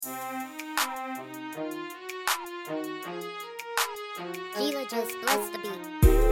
Gila just blessed the beat.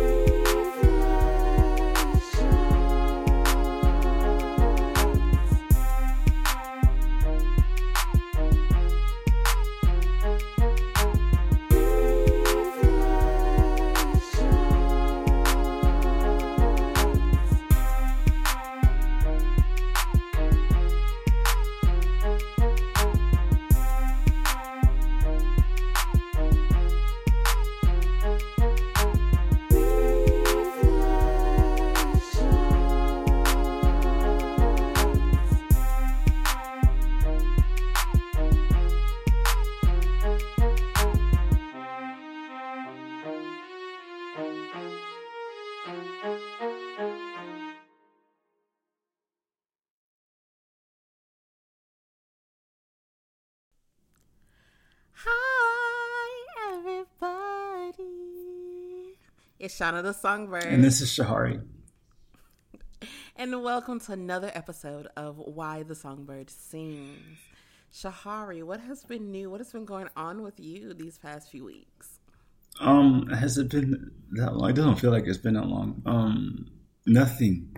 Hi, everybody. It's Shauna the Songbird. And this is Shahari. And welcome to another episode of Why the Songbird Sings. Shahari, what has been new? What has been going on with you these past few weeks? Has it been that long? It doesn't feel like it's been that long. Nothing.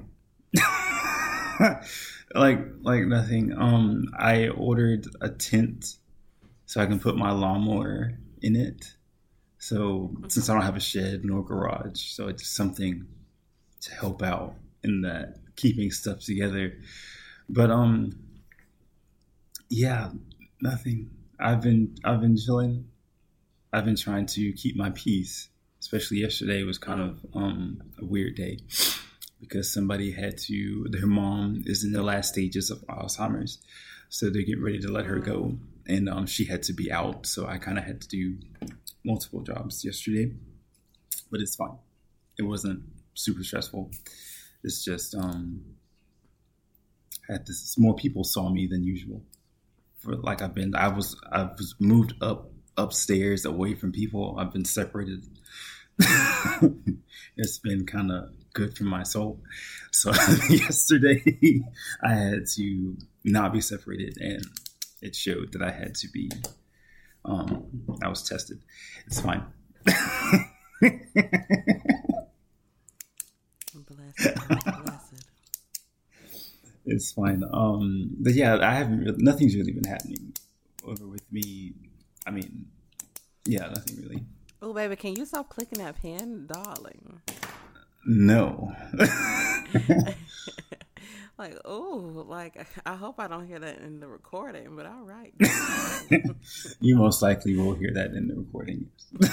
like nothing. I ordered a tent so I can put my lawnmower in it. So since I don't have a shed nor garage, so it's something to help out in that keeping stuff together. But yeah, nothing. I've been chilling. I've been trying to keep my peace. Especially yesterday was kind of a weird day because their mom is in the last stages of Alzheimer's. So they're getting ready to let her go. And she had to be out. So I kind of had to do multiple jobs yesterday. But it's fine. It wasn't super stressful. It's just more people saw me than usual. I was moved upstairs away from people. I've been separated. It's been kind of good for my soul. So yesterday I had to not be separated, and it showed that I had to be. I was tested. It's fine. Blessed. It's fine. But yeah, nothing's really been happening over with me. I mean, yeah, nothing really. Oh, baby, can you stop clicking that pen, darling? No. I hope I don't hear that in the recording, but all right. You most likely will hear that in the recording.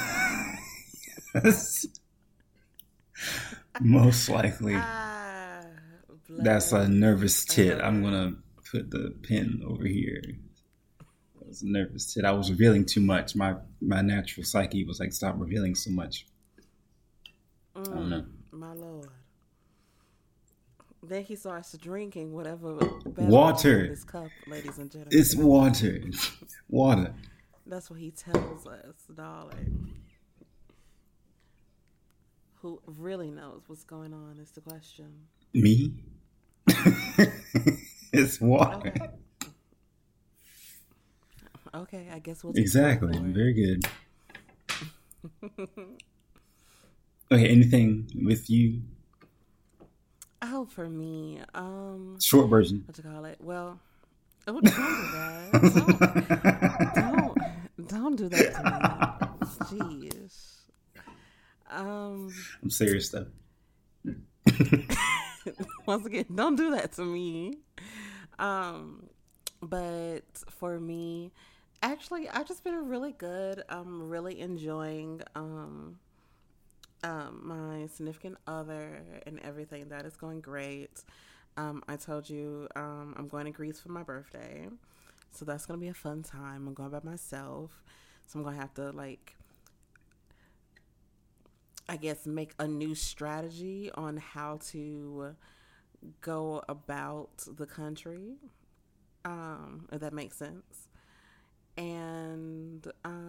Yes. Most likely. That's a nervous tit. I'm going to put the pen over here. It was a nervous tit. I was revealing too much. My natural psyche was like, stop revealing so much. I don't know. My Lord. Then he starts drinking whatever water in his cup, ladies and gentlemen. It's water. Water. That's what he tells us, darling. Who really knows what's going on is the question. Me? It's water. Okay, I guess we'll exactly. Very good. Okay, anything with you? Oh, for me, short version. What you call it? Well, don't do that. Don't do that to me. Jeez. I'm serious though. Once again, don't do that to me. But for me, actually, I've just been really good. I'm really enjoying my significant other and everything. That is going great. I told you I'm going to Greece for my birthday, so that's going to be a fun time. I'm going by myself, so I'm going to have to I guess make a new strategy on how to go about the country, if that makes sense. And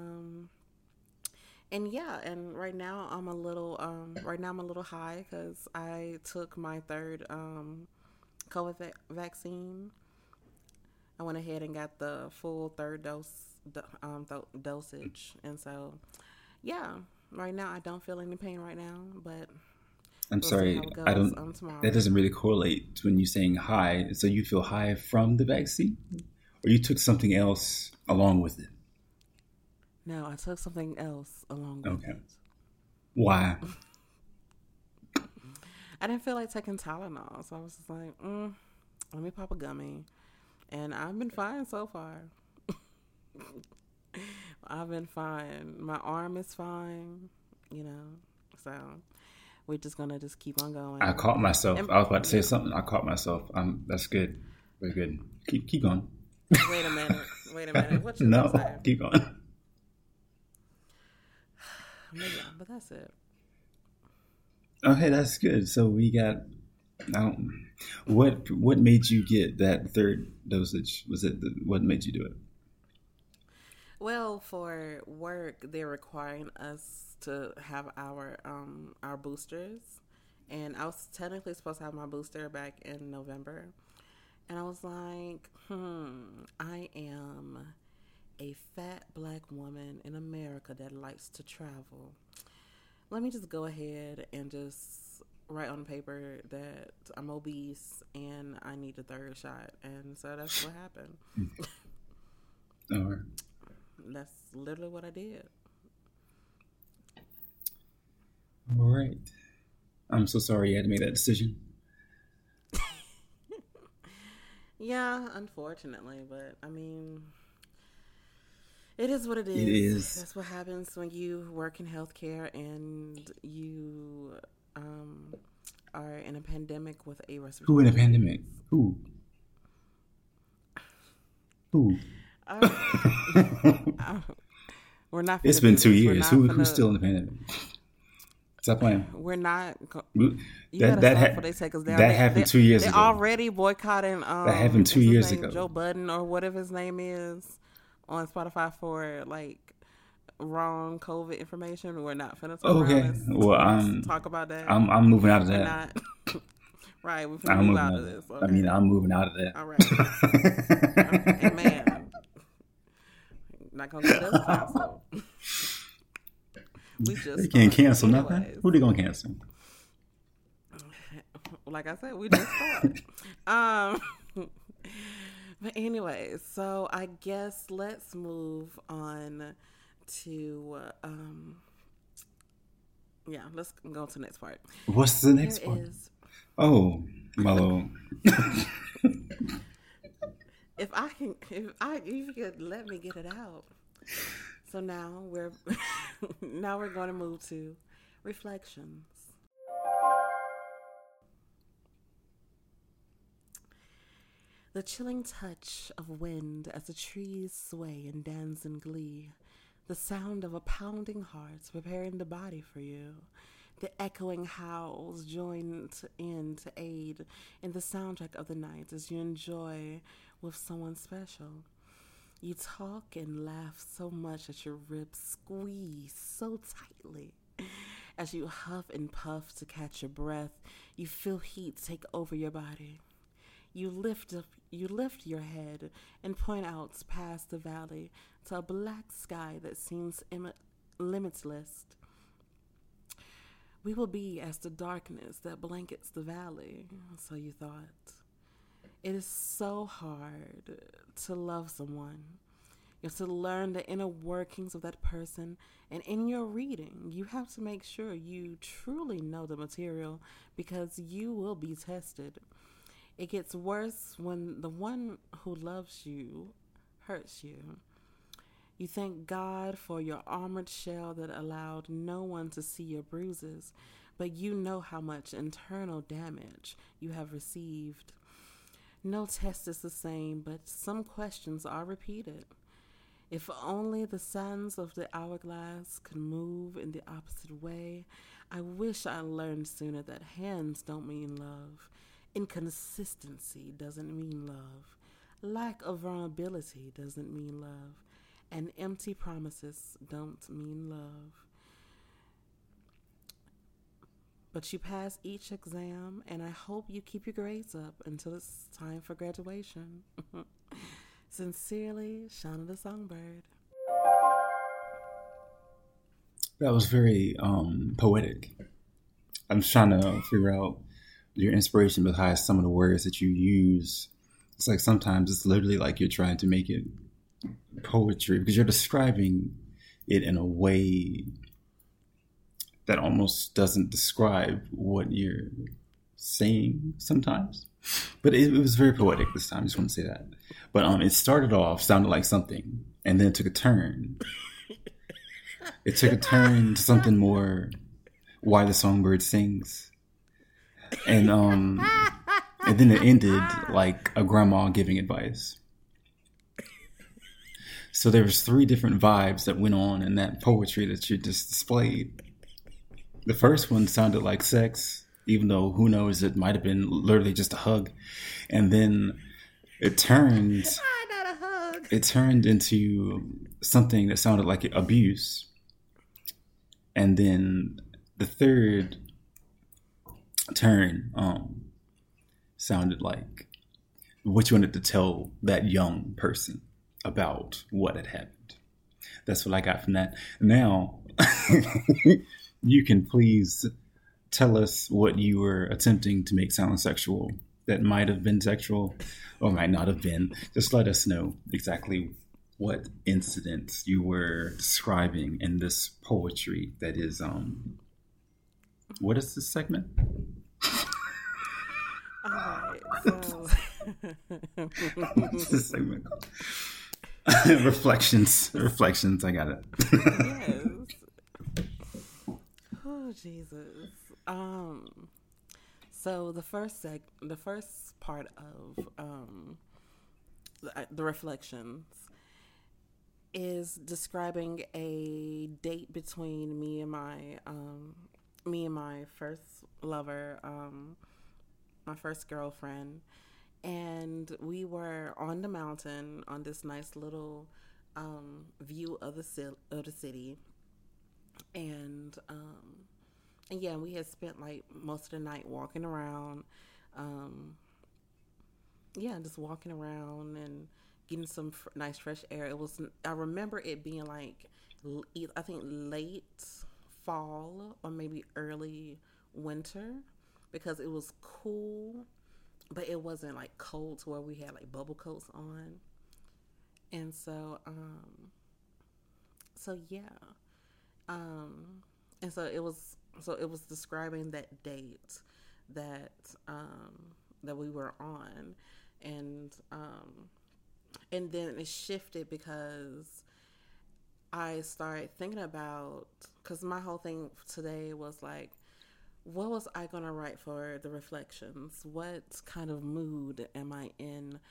yeah, and right now I'm a little high because I took my third COVID vaccine. I went ahead and got the full third dosage, and so yeah. Right now, I don't feel any pain right now, but I'm we'll see sorry, how it I goes don't. tomorrow. That doesn't really correlate when you're saying high. So you feel high from the vaccine, or you took something else along with it? No, I took something else along with Okay. it. Why? I didn't feel like taking Tylenol, so I was just like, let me pop a gummy. And I've been fine so far. I've been fine. My arm is fine, so we're just going to just keep on going. I caught myself. And, I was about to say something. I caught myself. That's good. Very good. Keep going. Wait a minute. What you No, gonna say? keep going. But that's it. Okay, that's good. So we got. What made you get that third dosage? Was it what made you do it? Well, for work, they're requiring us to have our boosters, and I was technically supposed to have my booster back in November, and I was like, I am a fat black woman in America that likes to travel. Let me just go ahead and just write on paper that I'm obese and I need a third shot, and so that's what happened. All right. That's literally what I did. All right. I'm so sorry you had to make that decision. Yeah, unfortunately, but I mean, it is what it is. It is. That's what happens when you work in healthcare and you are in a pandemic with a respiratory. Who in a pandemic? Who? We're not. It's been 2 years. Who's still in the pandemic? Stop playing. We're not. That happened 2 years ago. They're already boycotting. That happened 2 years ago. Joe Budden or whatever his name is on Spotify for like wrong COVID information. We're not finna talk okay. Well, talk about that. I'm moving out of that. We're not. Right, we're finna move out of this. Okay. I mean, I'm moving out of that. All right. Okay, man. Not gonna get us canceled. They can't cancel nothing. Who they gonna cancel? Like I said, we just started. But anyway, so I guess let's move on to let's go to the next part. What's the next part? Oh, Mellow. If you could let me get it out. So now we're going to move to reflections. The chilling touch of wind as the trees sway and dance in glee. The sound of a pounding heart preparing the body for you. The echoing howls joined in to aid in the soundtrack of the night as you enjoy with someone special. You talk and laugh so much that your ribs squeeze so tightly. As you huff and puff to catch your breath, you feel heat take over your body. You lift your head and point out past the valley to a black sky that seems limitless. We will be as the darkness that blankets the valley, so you thought. It is so hard to love someone. You have to learn the inner workings of that person, and in your reading, you have to make sure you truly know the material because you will be tested. It gets worse when the one who loves you hurts you. You thank God for your armored shell that allowed no one to see your bruises, but you know how much internal damage you have received. No test is the same, but some questions are repeated. If only the sands of the hourglass could move in the opposite way. I wish I learned sooner that hands don't mean love. Inconsistency doesn't mean love. Lack of vulnerability doesn't mean love. And empty promises don't mean love. But you pass each exam, and I hope you keep your grades up until it's time for graduation. Sincerely, Shauna the Songbird. That was very poetic. I'm trying to figure out your inspiration behind some of the words that you use. It's like sometimes it's literally like you're trying to make it poetry because you're describing it in a way that almost doesn't describe what you're saying sometimes. But it was very poetic this time. I just want to say that. But it started off sounded like something, and then it took a turn. It took a turn to something more. Why the Songbird Sings, and then it ended like a grandma giving advice. So there was 3 different vibes that went on in that poetry that you just displayed. The first one sounded like sex, even though who knows, it might have been literally just a hug. And then it turned Not a hug. it turned into something that sounded like abuse. And then the third turn sounded like what you wanted to tell that young person about what had happened. That's what I got from that. Now, you can please tell us what you were attempting to make sound sexual that might have been sexual or might not have been. Just let us know exactly what incidents you were describing in this poetry that is what is this segment? All right, so What's this segment called? Reflections. I got it. yes. Oh Jesus. So the first part of the reflections is describing a date between me and my first lover, my first girlfriend, and we were on the mountain on this nice little view of the city, and yeah, we had spent like most of the night walking around, just walking around and getting some nice fresh air. I remember it being like, I think late fall or maybe early winter, because it was cool, but it wasn't like cold to where we had like bubble coats on. And yeah. And it was describing that date that that we were on, and then it shifted because I started thinking about, because my whole thing today was like, what was I gonna write for the reflections? What kind of mood am I in?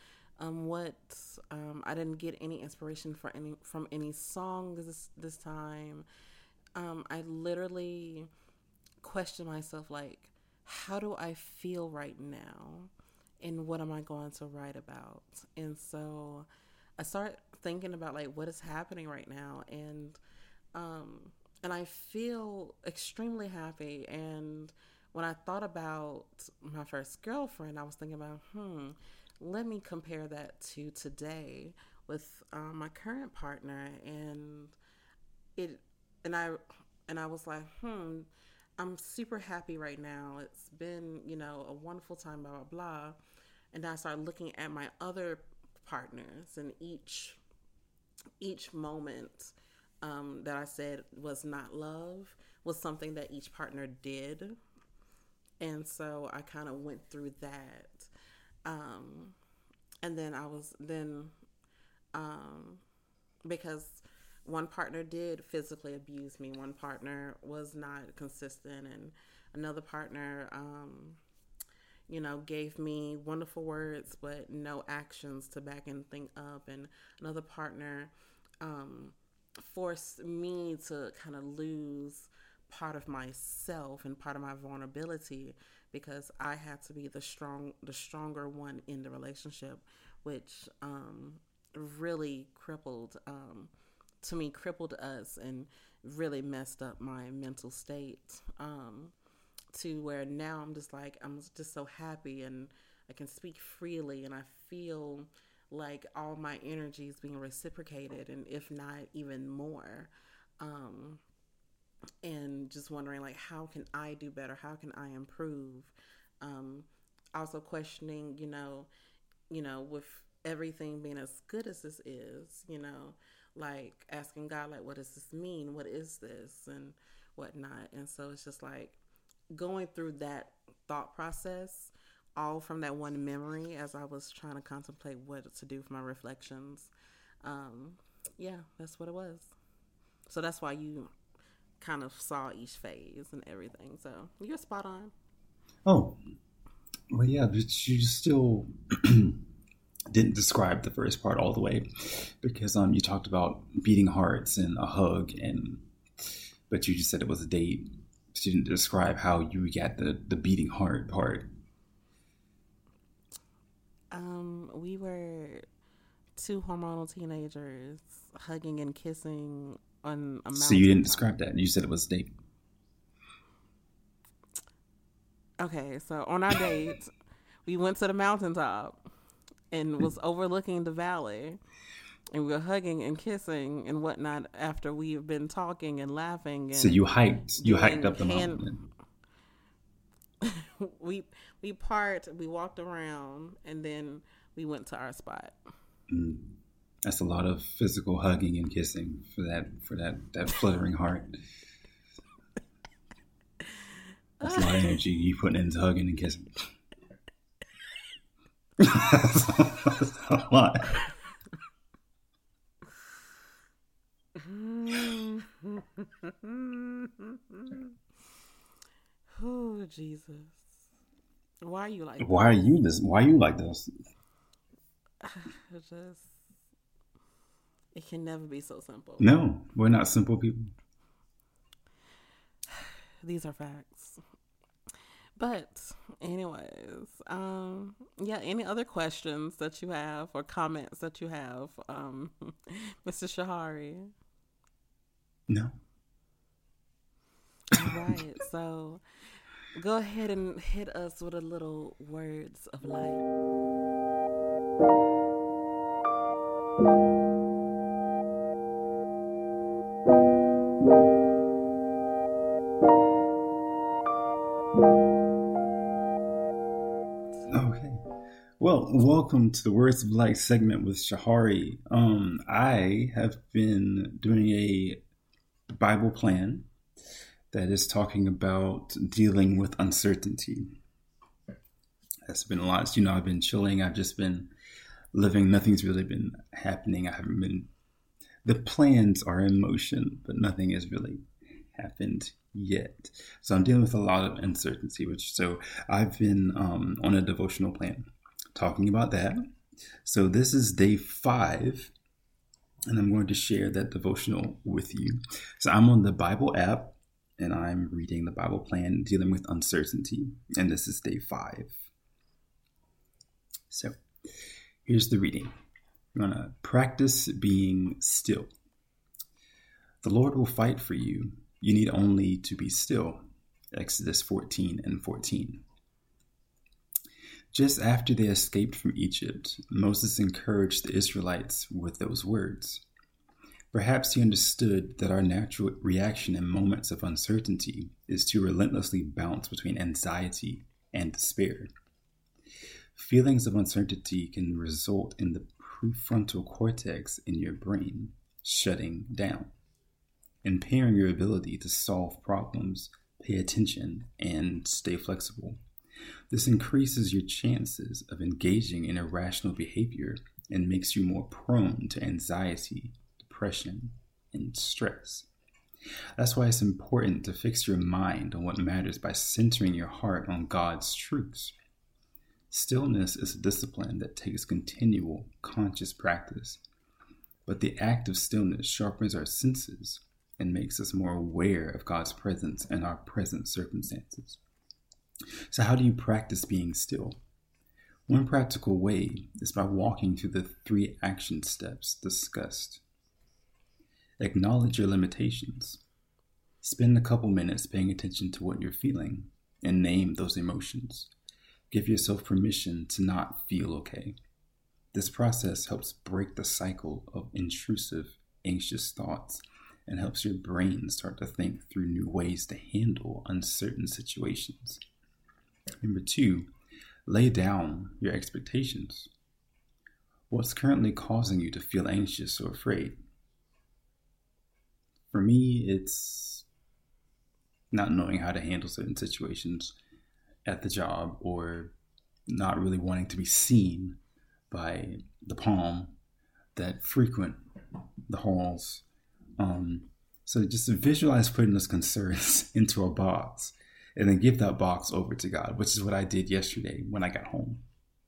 I didn't get any inspiration from any songs this time. I literally questioned myself, like, how do I feel right now, and what am I going to write about? And so I started thinking about like what is happening right now, and I feel extremely happy. And when I thought about my first girlfriend, I was thinking about, let me compare that to today with my current partner, and it, and I was like, I'm super happy right now. It's been, a wonderful time, blah blah blah. And then I started looking at my other partners, and each moment that I said was not love was something that each partner did. And so I kind of went through that. And then because one partner did physically abuse me, one partner was not consistent, and another partner, gave me wonderful words but no actions to back anything up, and another partner forced me to kind of lose part of myself and part of my vulnerability, because I had to be the stronger one in the relationship, which really crippled us and really messed up my mental state, to where now I'm just so happy, and I can speak freely, and I feel like all my energy is being reciprocated, and if not even more. And just wondering, like, how can I do better? How can I improve? Also questioning, with everything being as good as this is, like asking God, like, what does this mean? What is this? And whatnot. And so it's just like going through that thought process, all from that one memory as I was trying to contemplate what to do for my reflections. Yeah, that's what it was. So that's why you kind of saw each phase and everything. So you're spot on. Oh, well, yeah, but you still didn't describe the first part all the way, because you talked about beating hearts and a hug, but you just said it was a date. But you didn't describe how you got the beating heart part. We were two hormonal teenagers hugging and kissing on a mountain. So you didn't describe that. You said it was a date. Okay, so on our date, we went to the mountaintop and was overlooking the valley, and we were hugging and kissing and whatnot after we've been talking and laughing. And so you hiked up the mountain. we walked around, and then we went to our spot. That's a lot of physical hugging and kissing for that fluttering heart. That's a lot of energy you putting into hugging and kissing. That's a lot. Oh, Jesus. Why are you like this? Why are you like this? It can never be so simple. No, we're not simple people. These are facts. But anyways, any other questions that you have or comments that you have, Mr. Shahari? No. All right, so go ahead and hit us with a little words of light. Okay. Well, welcome to the Words of Light segment with Shahari. I have been doing a Bible plan that is talking about dealing with uncertainty. That's been a lot. I've been chilling. I've just been living. Nothing's really been happening. The plans are in motion, but nothing has really happened yet. So I'm dealing with a lot of uncertainty, so I've been on a devotional plan talking about that. So this is day 5, and I'm going to share that devotional with you. So I'm on the Bible app, and I'm reading the Bible plan dealing with uncertainty, and this is day 5. So here's the reading. You're going to practice being still. The Lord will fight for you. You need only to be still. Exodus 14:14. Just after they escaped from Egypt, Moses encouraged the Israelites with those words. Perhaps he understood that our natural reaction in moments of uncertainty is to relentlessly bounce between anxiety and despair. Feelings of uncertainty can result in the prefrontal cortex in your brain shutting down, impairing your ability to solve problems, pay attention, and stay flexible. This increases your chances of engaging in irrational behavior and makes you more prone to anxiety, depression, and stress. That's why it's important to fix your mind on what matters by centering your heart on God's truths. Stillness is a discipline that takes continual, conscious practice, but the act of stillness sharpens our senses and makes us more aware of God's presence in our present circumstances. So how do you practice being still? One practical way is by walking through the 3 action steps discussed. Acknowledge your limitations. Spend a couple minutes paying attention to what you're feeling and name those emotions. Give yourself permission to not feel okay. This process helps break the cycle of intrusive, anxious thoughts and helps your brain start to think through new ways to handle uncertain situations. Number 2, lay down your expectations. What's currently causing you to feel anxious or afraid? For me, it's not knowing how to handle certain situations at the job, or not really wanting to be seen by the palm that frequent the halls. So just visualize putting those concerns into a box and then give that box over to God, which is what I did yesterday when I got home.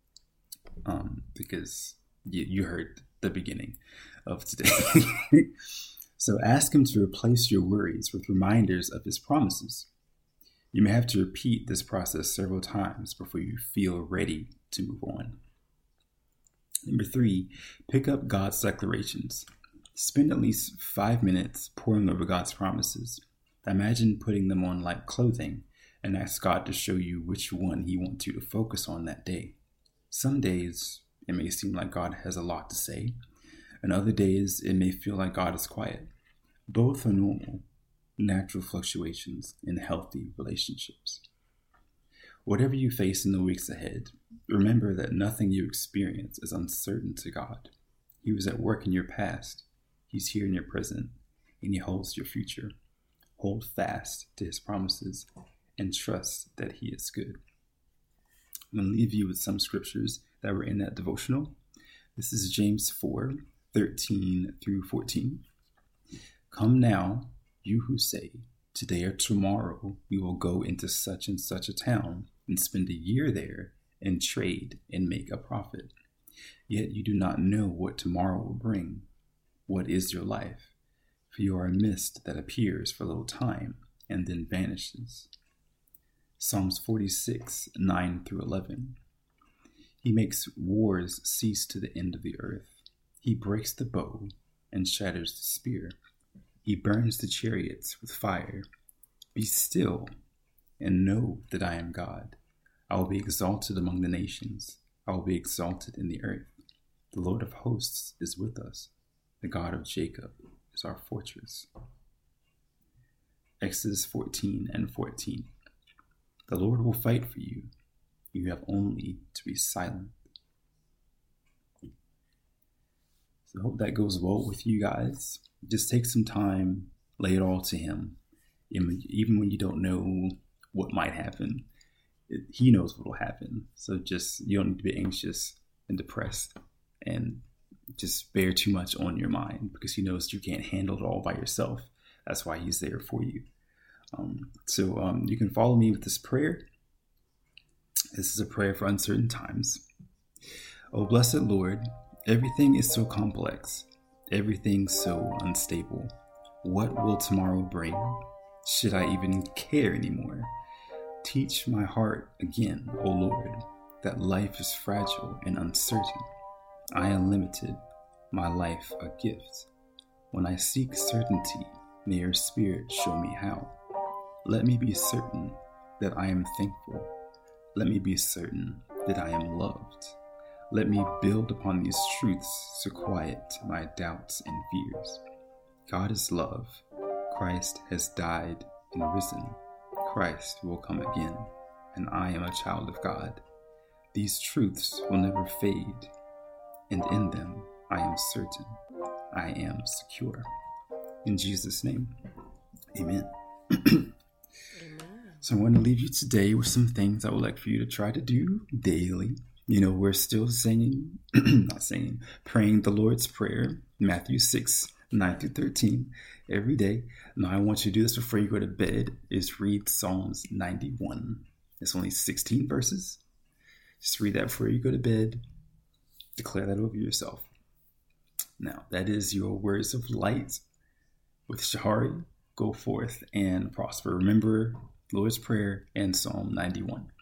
Because you heard the beginning of today. So ask him to replace your worries with reminders of his promises. You may have to repeat this process several times before you feel ready to move on. Number 3, pick up God's declarations. Spend at least 5 minutes poring over God's promises. Imagine putting them on like clothing and ask God to show you which one he wants you to focus on that day. Some days it may seem like God has a lot to say, and other days it may feel like God is quiet. Both are normal, natural fluctuations in healthy relationships. Whatever you face in the weeks ahead, remember that nothing you experience is uncertain to God. He was at work in your past, he's here in your present, and he holds your future. Hold fast to his promises and trust that he is good. I'm going to leave you with some scriptures that were in that devotional. This is James 4:13 through 14. Come now, you who say, today or tomorrow we will go into such and such a town and spend a year there and trade and make a profit. Yet you do not know what tomorrow will bring. What is your life? For you are a mist that appears for a little time and then vanishes. Psalms 46:9 through 11. He makes wars cease to the end of the earth. He breaks the bow and shatters the spear. He burns the chariots with fire. Be still and know that I am God. I will be exalted among the nations. I will be exalted in the earth. The Lord of hosts is with us. The God of Jacob is our fortress. Exodus 14:14. The Lord will fight for you. You have only to be silent. So I hope that goes well with you guys. Just take some time, lay it all to him. Even when you don't know what might happen, he knows what will happen. So just, you don't need to be anxious and depressed and just bear too much on your mind, because he knows you can't handle it all by yourself. That's why he's there for you. So you can follow me with this prayer. This is a prayer for uncertain times. Oh, blessed Lord, everything is so complex. Everything so unstable. What will tomorrow bring? Should I even care anymore? Teach my heart again, O Lord, that life is fragile and uncertain. I am limited, my life a gift. When I seek certainty, may your Spirit show me how. Let me be certain that I am thankful. Let me be certain that I am loved. Let me build upon these truths to quiet my doubts and fears. God is love. Christ has died and risen. Christ will come again, and I am a child of God. These truths will never fade, and in them I am certain. I am secure. In Jesus' name, amen. So I want to leave you today with some things I would like for you to try to do daily. You know, we're still praying the Lord's Prayer, Matthew 6:9 through 13, every day. Now, I want you to do this before you go to bed, is read Psalms 91. It's only 16 verses. Just read that before you go to bed. Declare that over yourself. Now, that is your words of light with Shahari. Go forth and prosper. Remember Lord's Prayer and Psalm 91.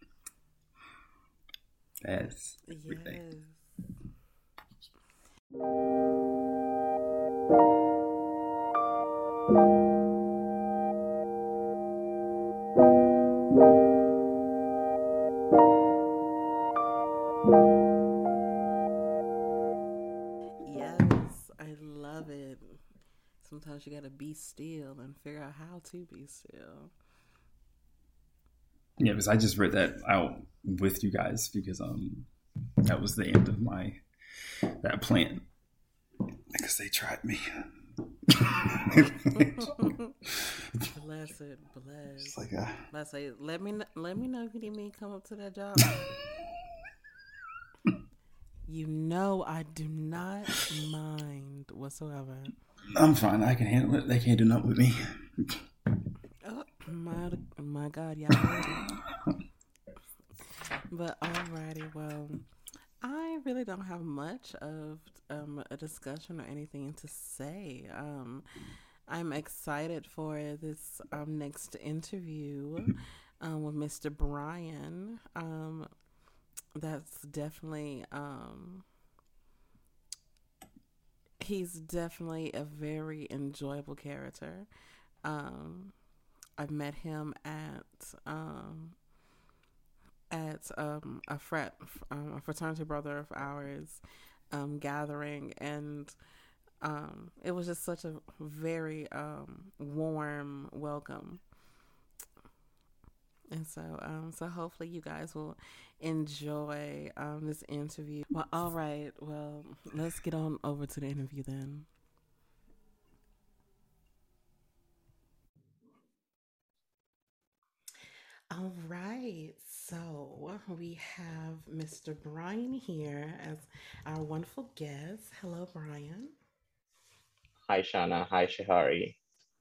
That's everything. Sometimes you gotta be still and figure out how to be still. Yeah, because I just read that out with you guys because that was the end of my that plan because they tried me. Bless it, bless. It's like Let's say, let me know if you need me to come up to that job. You know, I do not mind whatsoever. I'm fine. I can handle it. They can't do nothing with me. Oh my God, y'all. But alrighty, well, I really don't have much of a discussion or anything to say. I'm excited for this next interview with Mr. Brian. That's definitely he's definitely a very enjoyable character. I've met him at a fraternity brother of ours gathering, and it was just such a very warm welcome. And so hopefully you guys will enjoy this interview. Well, all right. Well, let's get on over to the interview then. All right. So we have Mr. Brian here as our wonderful guest. Hello, Brian. Hi, Shana. Hi, Shahari.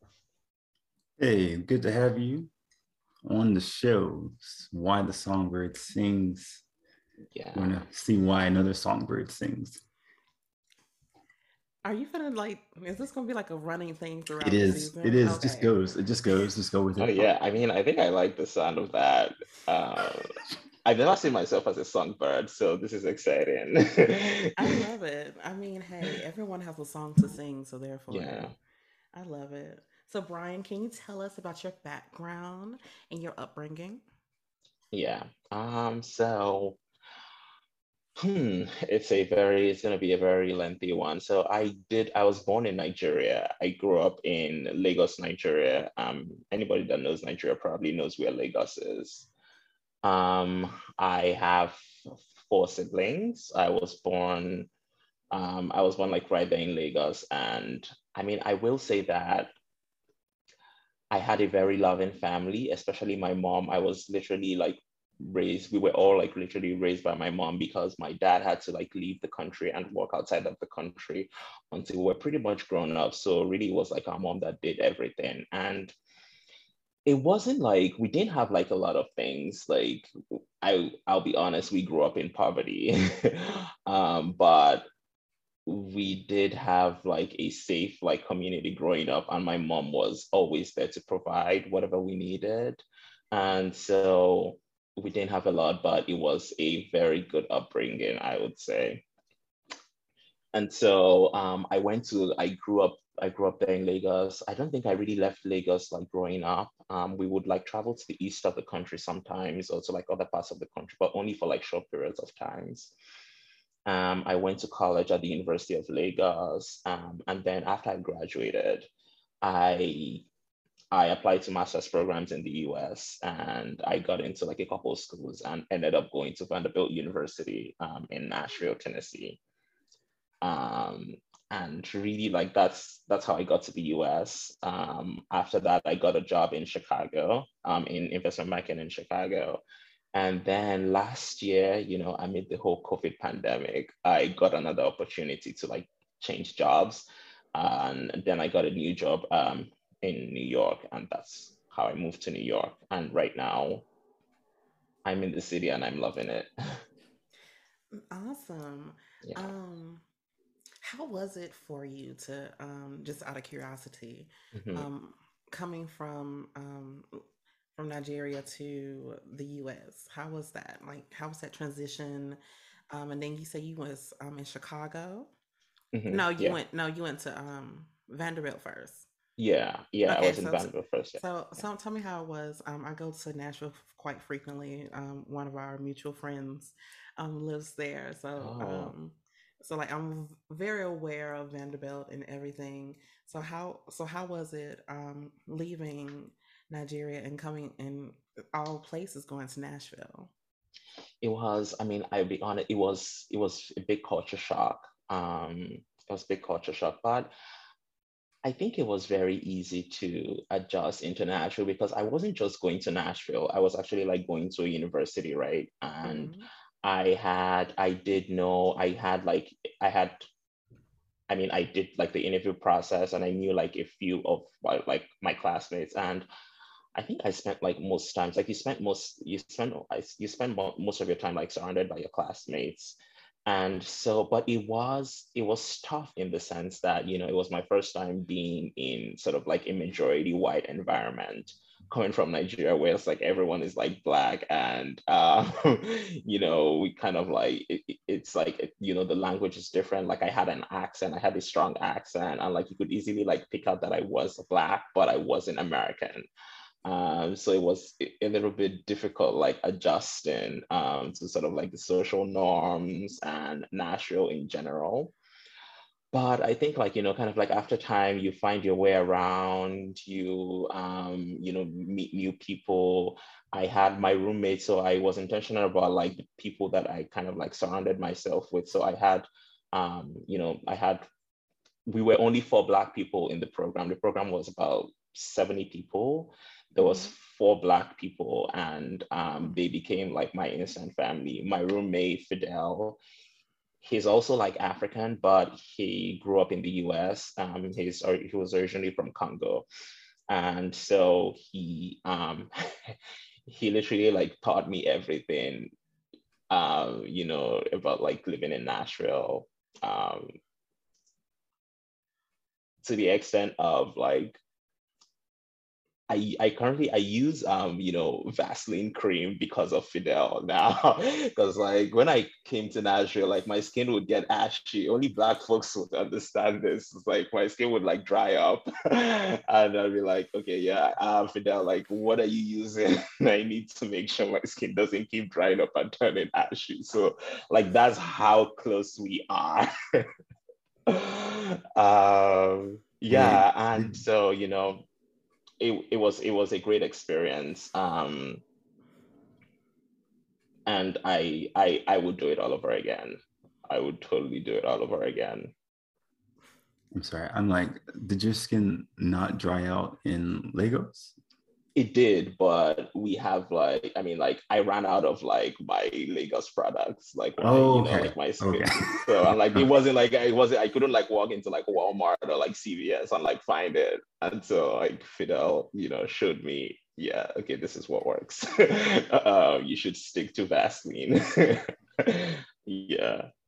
Hey, good to have you on the show. Why the Songbird Sings. Yeah. We're gonna see why another songbird sings. Are you gonna is this gonna be like a running thing throughout It the is. season? It is. Okay. Just goes. It just goes. Just go with Oh, it. yeah. I mean, I think I like the sound of that. I've never seen myself as a songbird, so this is exciting. I love it. I mean, hey, everyone has a song to sing, so therefore, Yeah. I love it. So, Brian, can you tell us about your background and your upbringing? Yeah. So it's gonna be a very lengthy one. So I was born in Nigeria. I grew up in Lagos, Nigeria. Anybody that knows Nigeria probably knows where Lagos is. I have four siblings. I was born like right there in Lagos. And I mean, I will say that I had a very loving family, especially my mom. I was literally like we were all like literally raised by my mom because my dad had to like leave the country and work outside of the country until we were pretty much grown up. So really it was like our mom that did everything. And it wasn't like we didn't have like a lot of things. Like I'll be honest, we grew up in poverty. But we did have like a safe like community growing up, and my mom was always there to provide whatever we needed. And so we didn't have a lot, but it was a very good upbringing, I would say. And so I grew up there in Lagos. I don't think I really left Lagos like growing up. We would like travel to the east of the country sometimes, or to like other parts of the country, but only for like short periods of times. I went to college at the University of Lagos, and then after I graduated, I I applied to master's programs in the US, and I got into like a couple of schools and ended up going to Vanderbilt University in Nashville, Tennessee. Um, and really like that's how I got to the US. After that, I got a job in Chicago, in investment banking in Chicago. And then last year, amid the whole COVID pandemic, I got another opportunity to like change jobs. And then I got a new job in New York, and that's how I moved to New York. And right now, I'm in the city and I'm loving it. Awesome. Yeah. Um, how was it for you to, just out of curiosity, Mhm. um, coming from Nigeria to the U.S.? How was that? Like, how was that transition? And then you say you was in Chicago. Yeah. No, you went to Vanderbilt first. Yeah. Yeah. I Okay, was in Vanderbilt first. Yeah. Yeah. so tell me how it was. I go to Nashville quite frequently. One of our mutual friends lives there. So Oh. So like I'm very aware of Vanderbilt and everything. So how was it leaving Nigeria and coming in all places going to Nashville? It was, I mean, I'll be honest, it was a big culture shock. It was a big culture shock, but I think it was very easy to adjust into Nashville because I wasn't just going to Nashville. I was actually like going to a university, right? And Hmm. I did know I had, I mean, I did like the interview process and I knew like a few of like my classmates. And I think I spent like most times, like you spend most of your time like surrounded by your classmates. And so, but it was tough in the sense that, it was my first time being in sort of like a majority white environment, coming from Nigeria where it's like everyone is like black and we kind of like it's like the language is different. Like I had an accent, I had a strong accent, and like you could easily like pick out that I was black, but I wasn't American. So it was a little bit difficult, like adjusting to sort of like the social norms and Nashville in general. But I think like, kind of like after time, you find your way around, meet new people. I had my roommate, so I was intentional about like the people that I kind of like surrounded myself with. So I had, I had we were only four Black people in the program. The program was about 70 people. There was Hmm. four Black people, and Hmm. they became like my instant family. My roommate, Fidel, he's also like African, but he grew up in the US. He was originally from Congo. And so he literally like taught me everything, about like living in Nashville. Um, to the extent of like I use Vaseline cream because of Fidel now. Because like when I came to Nashville, like my skin would get ashy. Only Black folks would understand this. It's like my skin would like dry up. And I'd be like, okay, yeah, Fidel, like what are you using? I need to make sure my skin doesn't keep drying up and turning ashy. So like that's how close we are. Yeah, Yeah, and so it was a great experience. And I would do it all over again. I would totally do it all over again. I'm sorry. I'm like, did your skin not dry out in Lagos? It did, but we have like, I mean, like I ran out of like my Lagos products, like when Oh, like okay. my Okay. skin. So I'm like, it Okay. wasn't like I couldn't like walk into like Walmart or like CVS and like find it. And so like Fidel, showed me, yeah, okay, this is what works. You should stick to Vaseline. Yeah.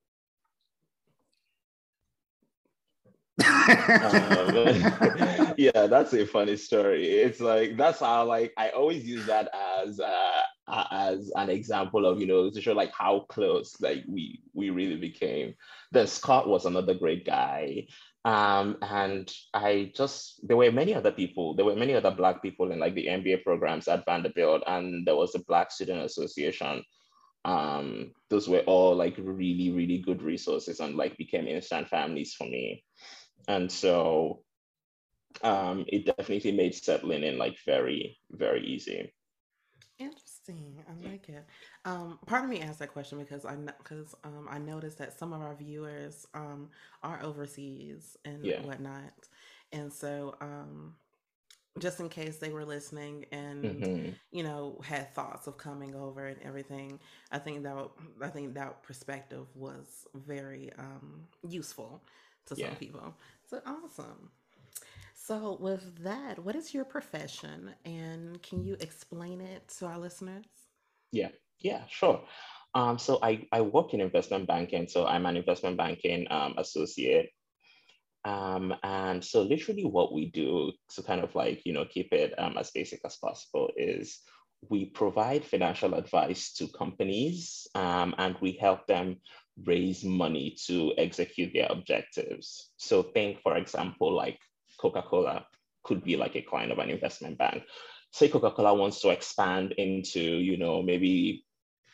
Yeah, that's a funny story. It's like that's how like I always use that as an example of to show like how close like we really became. Then Scott was another great guy. And there were many other people, there were many other Black people in like the MBA programs at Vanderbilt, and there was the Black Student Association. Those were all like really, really good resources and like became instant families for me. And so it definitely made settling in like very, very easy. Interesting. I like it. Part of me asked that question because I noticed that some of our viewers are overseas and Yeah. whatnot, and so just in case they were listening and Hmm. had thoughts of coming over and everything, I think that perspective was very useful to some Yeah. people. So awesome. So, with that, what is your profession and can you explain it to our listeners? Yeah. Yeah, sure. So I work in investment banking. So I'm an investment banking associate. And so literally what we do to kind of like, keep it as basic as possible is we provide financial advice to companies, and we help them raise money to execute their objectives. So think, for example, like Coca-Cola could be like a client of an investment bank. Say Coca-Cola wants to expand into, maybe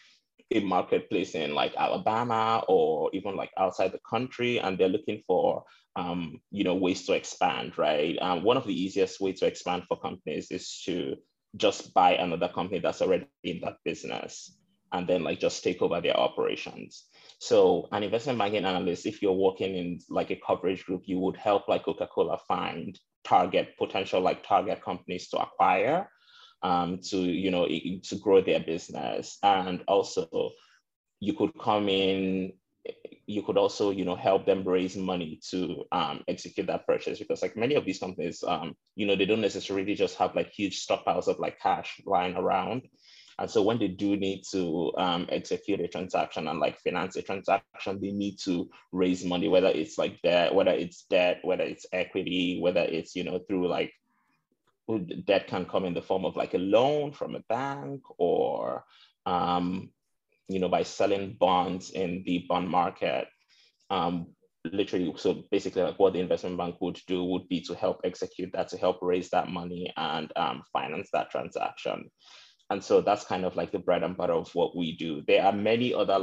a marketplace in like Alabama or even like outside the country, and they're looking for ways to expand, right? One of the easiest ways to expand for companies is to just buy another company that's already in that business and then like just take over their operations. So an investment banking analyst, if you're working in like a coverage group, you would help like Coca-Cola find potential target companies to acquire, to grow their business. And also you could come in, you could also, help them raise money to execute that purchase, because like many of these companies, they don't necessarily just have like huge stockpiles of like cash lying around. And so when they do need to execute a transaction and like finance a transaction, they need to raise money, whether it's like debt, whether it's equity, whether it's, through like debt can come in the form of like a loan from a bank, or by selling bonds in the bond market. Literally, so basically like what the investment bank would do would be to help execute that, to help raise that money and finance that transaction. And so that's kind of like the bread and butter of what we do. There are many other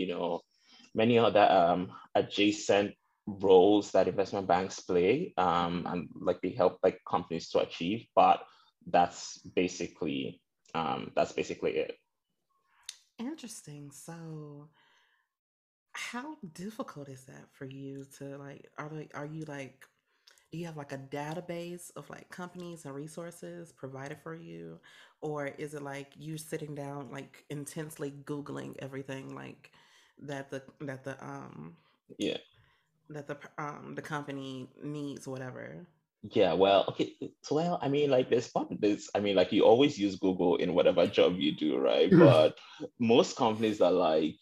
adjacent roles that investment banks play, and like they help like companies to achieve, but that's basically it. Interesting. So how difficult is that for you to like, are you like, do you have like a database of like companies and resources provided for you? Or is it like you sitting down like intensely Googling everything like that Yeah. the company needs, whatever? Yeah, well, okay. So, well, I mean, like, there's part of this. I mean, like, you always use Google in whatever job you do, right? But most companies are like,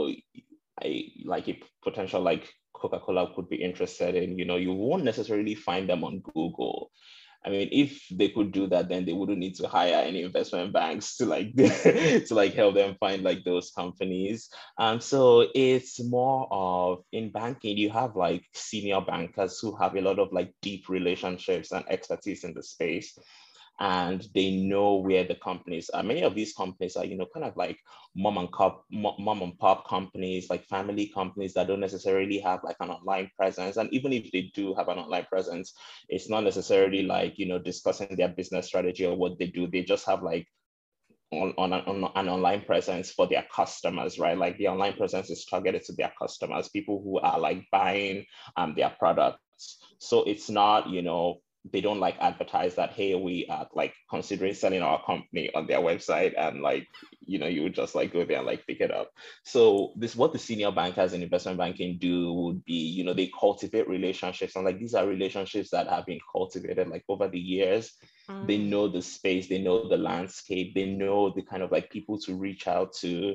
a potential like Coca-Cola could be interested in, you won't necessarily find them on Google. I mean, if they could do that, then they wouldn't need to hire any investment banks to like to like help them find like those companies. So it's more of, in banking, you have like senior bankers who have a lot of like deep relationships and expertise in the space, and they know where the companies are. Many of these companies are, kind of like mom and pop companies, like family companies that don't necessarily have like an online presence. And even if they do have an online presence, it's not necessarily like, discussing their business strategy or what they do. They just have like on an online presence for their customers, right? Like the online presence is targeted to their customers, people who are like buying their products. So it's not, they don't like advertise that, hey, we are like considering selling our company on their website, and like, you would just like go there and like pick it up. So this, what the senior bankers in investment banking do would be, they cultivate relationships, and like these are relationships that have been cultivated like over the years. They know the space, they know the landscape, they know the kind of like people to reach out to.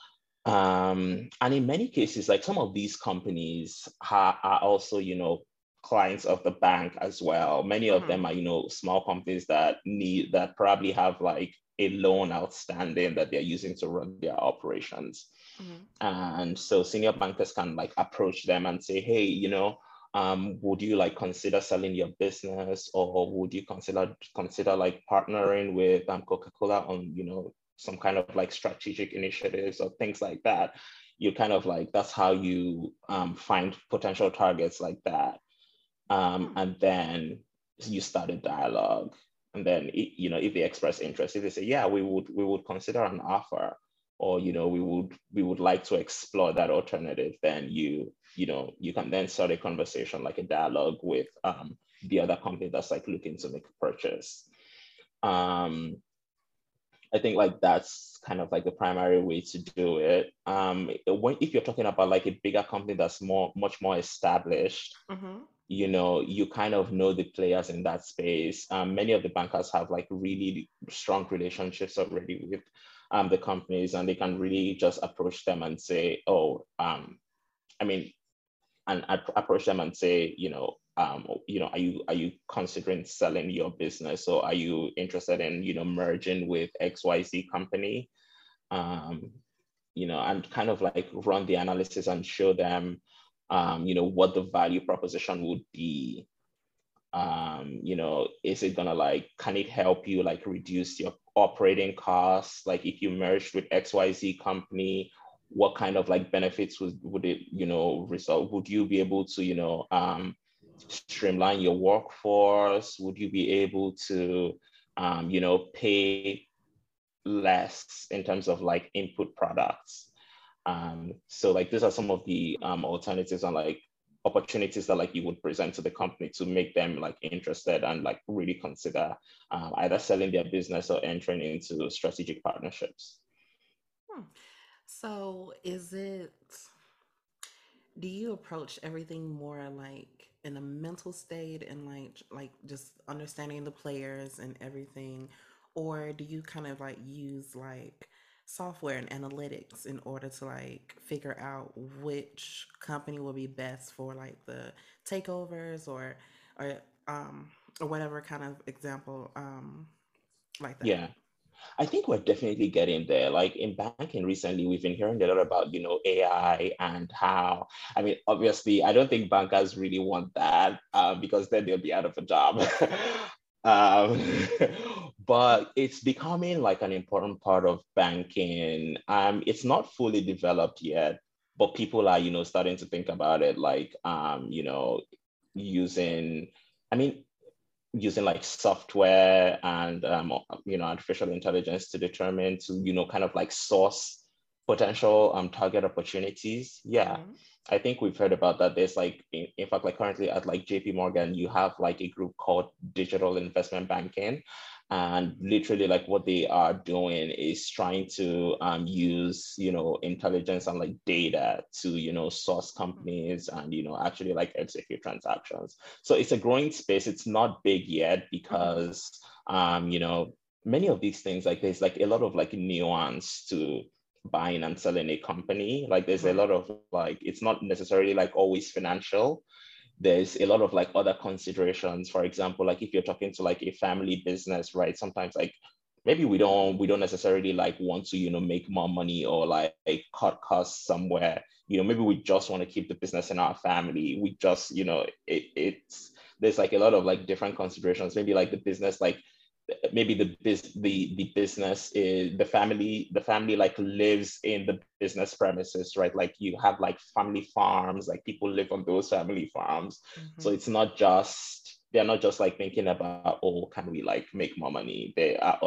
And in many cases, like some of these companies are also, clients of the bank as well. Many of them are, small companies that probably have like a loan outstanding that they're using to run their operations. And so senior bankers can like approach them and say, hey, would you like consider selling your business, or would you consider like partnering with Coca-Cola on, some kind of like strategic initiatives or things like that? You kind of like, that's how you find potential targets like that. And then you start a dialogue. And then, if they express interest, if they say, yeah, we would consider an offer, or, we would like to explore that alternative, then you can then start a conversation, like a dialogue with the other company that's like looking to make a purchase. I think like that's kind of like the primary way to do it. If you're talking about like a bigger company that's much more established, you kind of know the players in that space. Many of the bankers have like really strong relationships already with the companies, and they can really just approach them and say, approach them and say, are you considering selling your business, or are you interested in, merging with XYZ company? And kind of like run the analysis and show them, what the value proposition would be Is it gonna like, can it help you like reduce your operating costs? Like if you merged with XYZ company, what kind of like benefits would it, result? Would you be able to, streamline your workforce? Would you be able to, pay less in terms of like input products? So like these are some of the alternatives and like opportunities that like you would present to the company to make them like interested and like really consider either selling their business or entering into strategic partnerships. Hmm. So do you approach everything more like in a mental state and like just understanding the players and everything, or do you kind of like use like software and analytics in order to like figure out which company will be best for like the takeovers or um or whatever kind of example like that? Yeah. I think we're definitely getting there. Like in banking recently, we've been hearing a lot about, AI and how, I mean, obviously, I don't think bankers really want that because then they'll be out of a job. um, but it's becoming like an important part of banking. It's not fully developed yet, but people are, starting to think about it, like, using, I mean, using like software and artificial intelligence to determine to kind of like source potential target opportunities. Yeah, Mm-hmm. I think we've heard about that. There's like in fact, like currently at like JP Morgan, you have like a group called Digital Investment Banking, and literally like what they are doing is trying to use intelligence and like data to source companies and actually like execute transactions. So it's a growing space. It's not big yet Mm-hmm. because many of these things, like there's like a lot of like nuance to buying and selling a company. Like there's a Right. lot of like, it's not necessarily like always financial. There's a lot of like other considerations. For example, like if you're talking to like a family business, right? Sometimes like maybe we don't necessarily like want to make more money or like cut costs somewhere. Maybe we just want to keep the business in our family. We just it's there's like a lot of like different considerations. Maybe like the business, like maybe the business is the family like lives in the business premises, right? Like you have like family farms, like people live on those family farms. So Mm-hmm. it's not just, they're not just like thinking about, oh, can we like make more money? There are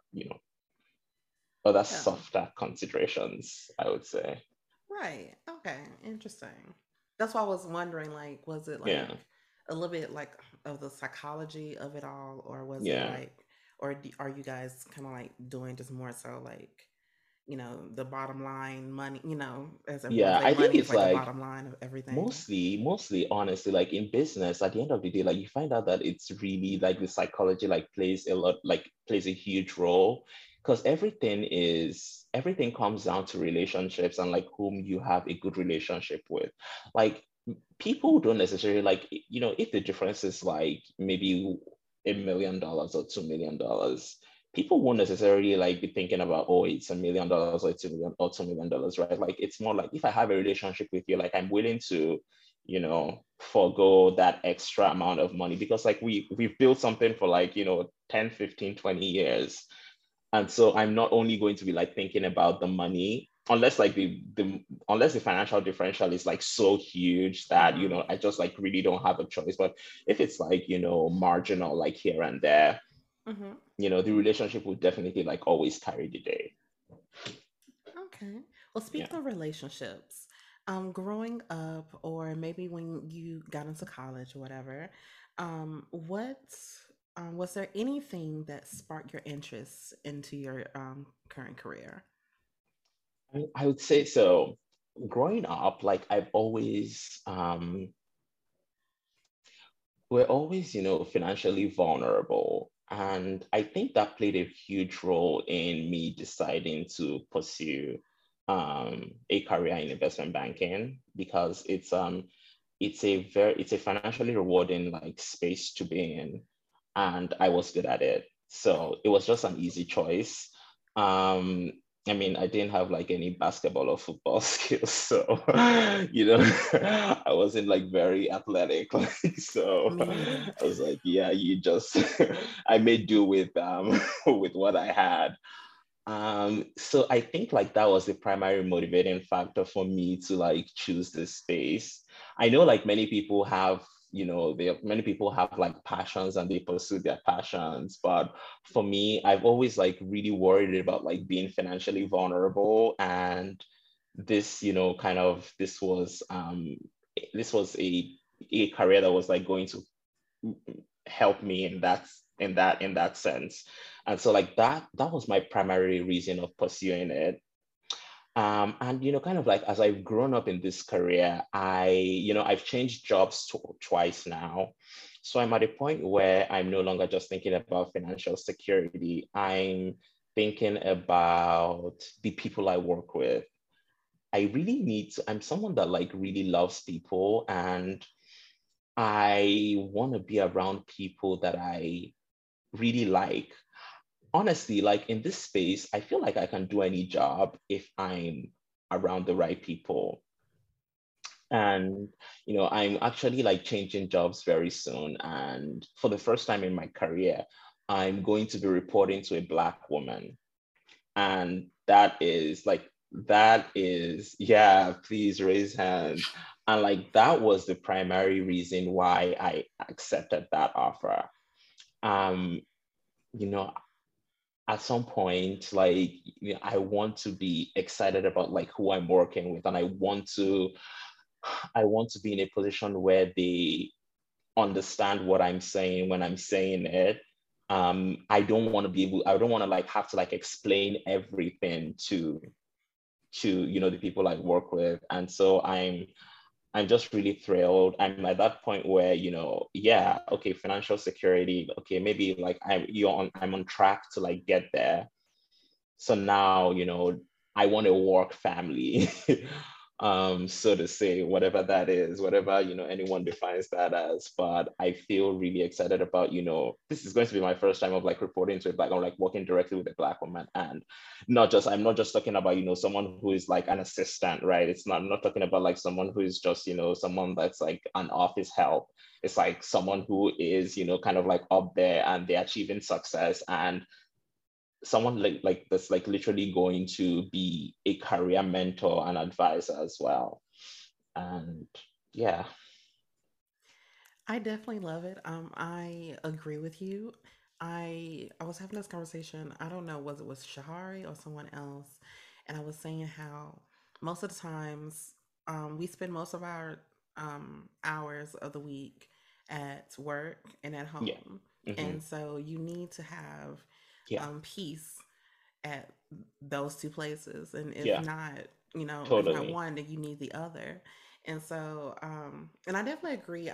other Yeah. softer considerations, I would say. Right. Okay. Interesting. That's why I was wondering, like, was it Yeah, like a little bit like of the psychology of it all, or was it yeah. like, are you guys kind of like doing just more so like, the bottom line money, as everyone Yeah, say, I think money is it's like the like bottom line of everything. mostly honestly, like in business, at the end of the day, like you find out that it's really like the psychology like plays a huge role, because everything comes down to relationships and like whom you have a good relationship with. Like people don't necessarily like, if the difference is like maybe $1 million or $2 million, people won't necessarily like be thinking about, oh, it's $1 million or $2 million, right? Like it's more like, if I have a relationship with you, like I'm willing to forego that extra amount of money, because like we've built something for like 10, 15, 20 years. And so I'm not only going to be like thinking about the money, unless like unless the financial differential is like so huge that Mm-hmm. I just like really don't have a choice. But if it's like marginal, like here and there, Mm-hmm. the relationship will definitely like always carry the day. Okay. Well, Yeah. speaking of relationships, growing up, or maybe when you got into college or whatever, what was there anything that sparked your interest into your current career? I would say so. Growing up, like I've always we're always, financially vulnerable. And I think that played a huge role in me deciding to pursue a career in investment banking, because it's a financially rewarding like space to be in, and I was good at it. So it was just an easy choice. Um, I mean, I didn't have like any basketball or football skills, so I wasn't like very athletic. Like, so Me neither. I was like, yeah, you just I made do with with what I had. So I think like that was the primary motivating factor for me to like choose this space. I know like many people have, many people have like passions and they pursue their passions, but for me, I've always like really worried about like being financially vulnerable. And this, kind of this was a career that was like going to help me in that sense. And so like that was my primary reason of pursuing it. And kind of like as I've grown up in this career, I've changed jobs twice now. So I'm at a point where I'm no longer just thinking about financial security. I'm thinking about the people I work with. I'm someone that like really loves people, and I want to be around people that I really like. Honestly, like in this space, I feel like I can do any job if I'm around the right people. And, I'm actually like changing jobs very soon. And for the first time in my career, I'm going to be reporting to a Black woman. And yeah, please raise hands. And like that was the primary reason why I accepted that offer. Um, you know, at some point, like, I want to be excited about like who I'm working with, and I want to be in a position where they understand what I'm saying when I'm saying it. I don't want to like have to like explain everything to the people I work with. And so I'm just really thrilled. I'm at that point where, yeah, okay, financial security, okay, maybe like I'm on track to like get there. So now, I want a work family, so to say, whatever that is, whatever, anyone defines that as. But I feel really excited about, this is going to be my first time of like reporting to a Black, I'm like working directly with a Black woman. And I'm not just talking about, someone who is like an assistant, right? I'm not talking about like someone who is just, someone that's like an office help. It's like someone who is, kind of like up there and they're achieving success, and someone like that's like literally going to be a career mentor and advisor as well. And yeah. I definitely love it. I agree with you. I was having this conversation. I don't know, was it with Shahari or someone else, and I was saying how most of the times we spend most of our hours of the week at work and at Yeah. home, Hmm. and so you need to have Yeah. peace at those two places. And if Yeah. not, if not Totally. one, then you need the other. And so, and I definitely agree.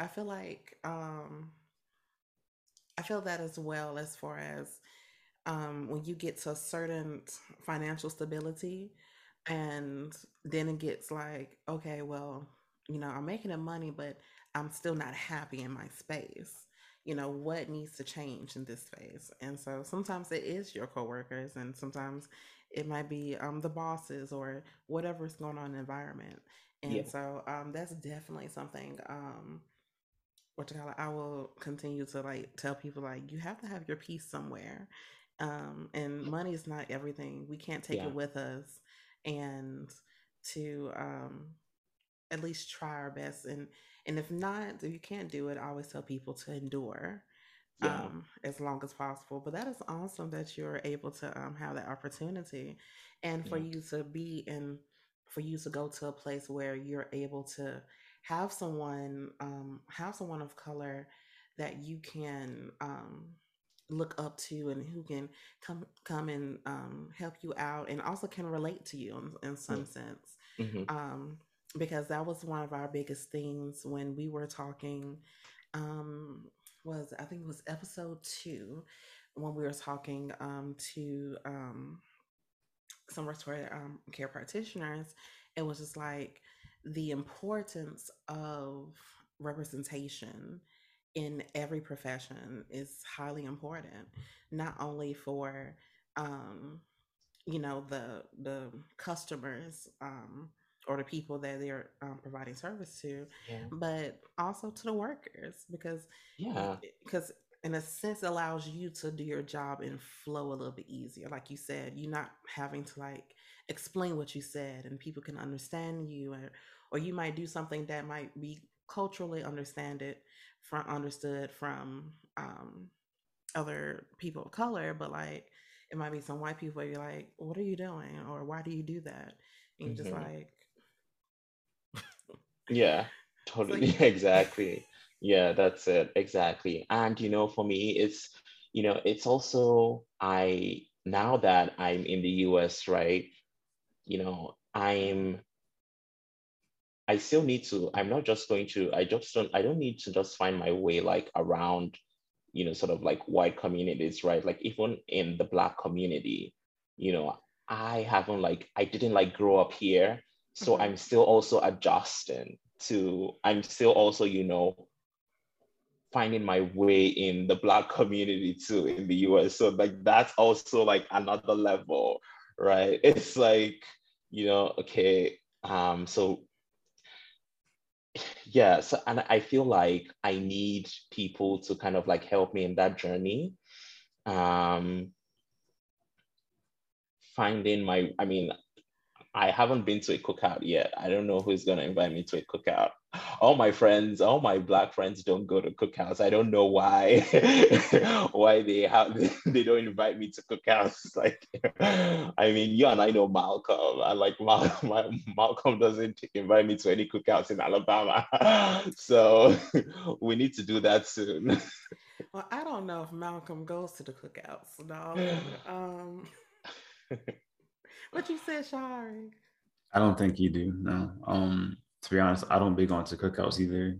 I feel that as well, as far as when you get to a certain financial stability, and then it gets like, okay, well, I'm making the money, but I'm still not happy in my space. What needs to change in this space? And so sometimes it is your coworkers, and sometimes it might be the bosses or whatever's going on in the environment. And Yeah. so that's definitely something what you call it, I will continue to like tell people, like, you have to have your peace somewhere. And money is not everything. We can't take Yeah. it with us. And to at least try our best. And if not, if you can't do it, I always tell people to endure Yeah. as long as possible. But that is awesome that you're able to have that opportunity, and for Yeah. you to be in, for you to go to a place where you're able to have someone of color that you can look up to, and who can come and help you out, and also can relate to you in Yeah. some sense. Hmm. um, because that was one of our biggest things when we were talking. Um, was I think it was episode 2, when we were talking to some respiratory care practitioners. It was just like the importance of representation in every profession is highly important, not only for um, the customers, or the people that they're providing service to, Yeah. but also to the workers, because Yeah. because in a sense it allows you to do your job and flow a little bit easier. Like you said, you're not having to like explain what you said, and people can understand you, or you might do something that might be culturally understood from other people of color, but like it might be some white people where you're like, what are you doing? Or why do you do that? And you're just Hmm. like, Yeah, so totally. you, Exactly. Yeah, that's it. Exactly. And for me, it's also now that I'm in the US, right? I still need to, I'm not just going to, I don't need to just find my way like around, sort of like white communities, right? Like even in the Black community, you know, I didn't like grow up here. So mhm. I'm still also adjusting I'm still also, finding my way in the Black community too in the US. So like that's also like another level, right? It's like, okay, so yeah, so and I feel like I need people to kind of like help me in that journey. Um, finding my, I mean, I haven't been to a cookout yet. I don't know who's gonna invite me to a cookout. All my Black friends don't go to cookouts. I don't know why, why they don't invite me to cookouts. Like, I mean, you and I know Malcolm, and like Malcolm doesn't invite me to any cookouts in Alabama. So we need to do that soon. Well, I don't know if Malcolm goes to the cookouts, dog. What you said, Shari? I don't think you do. No. To be honest, I don't big onto cookouts either.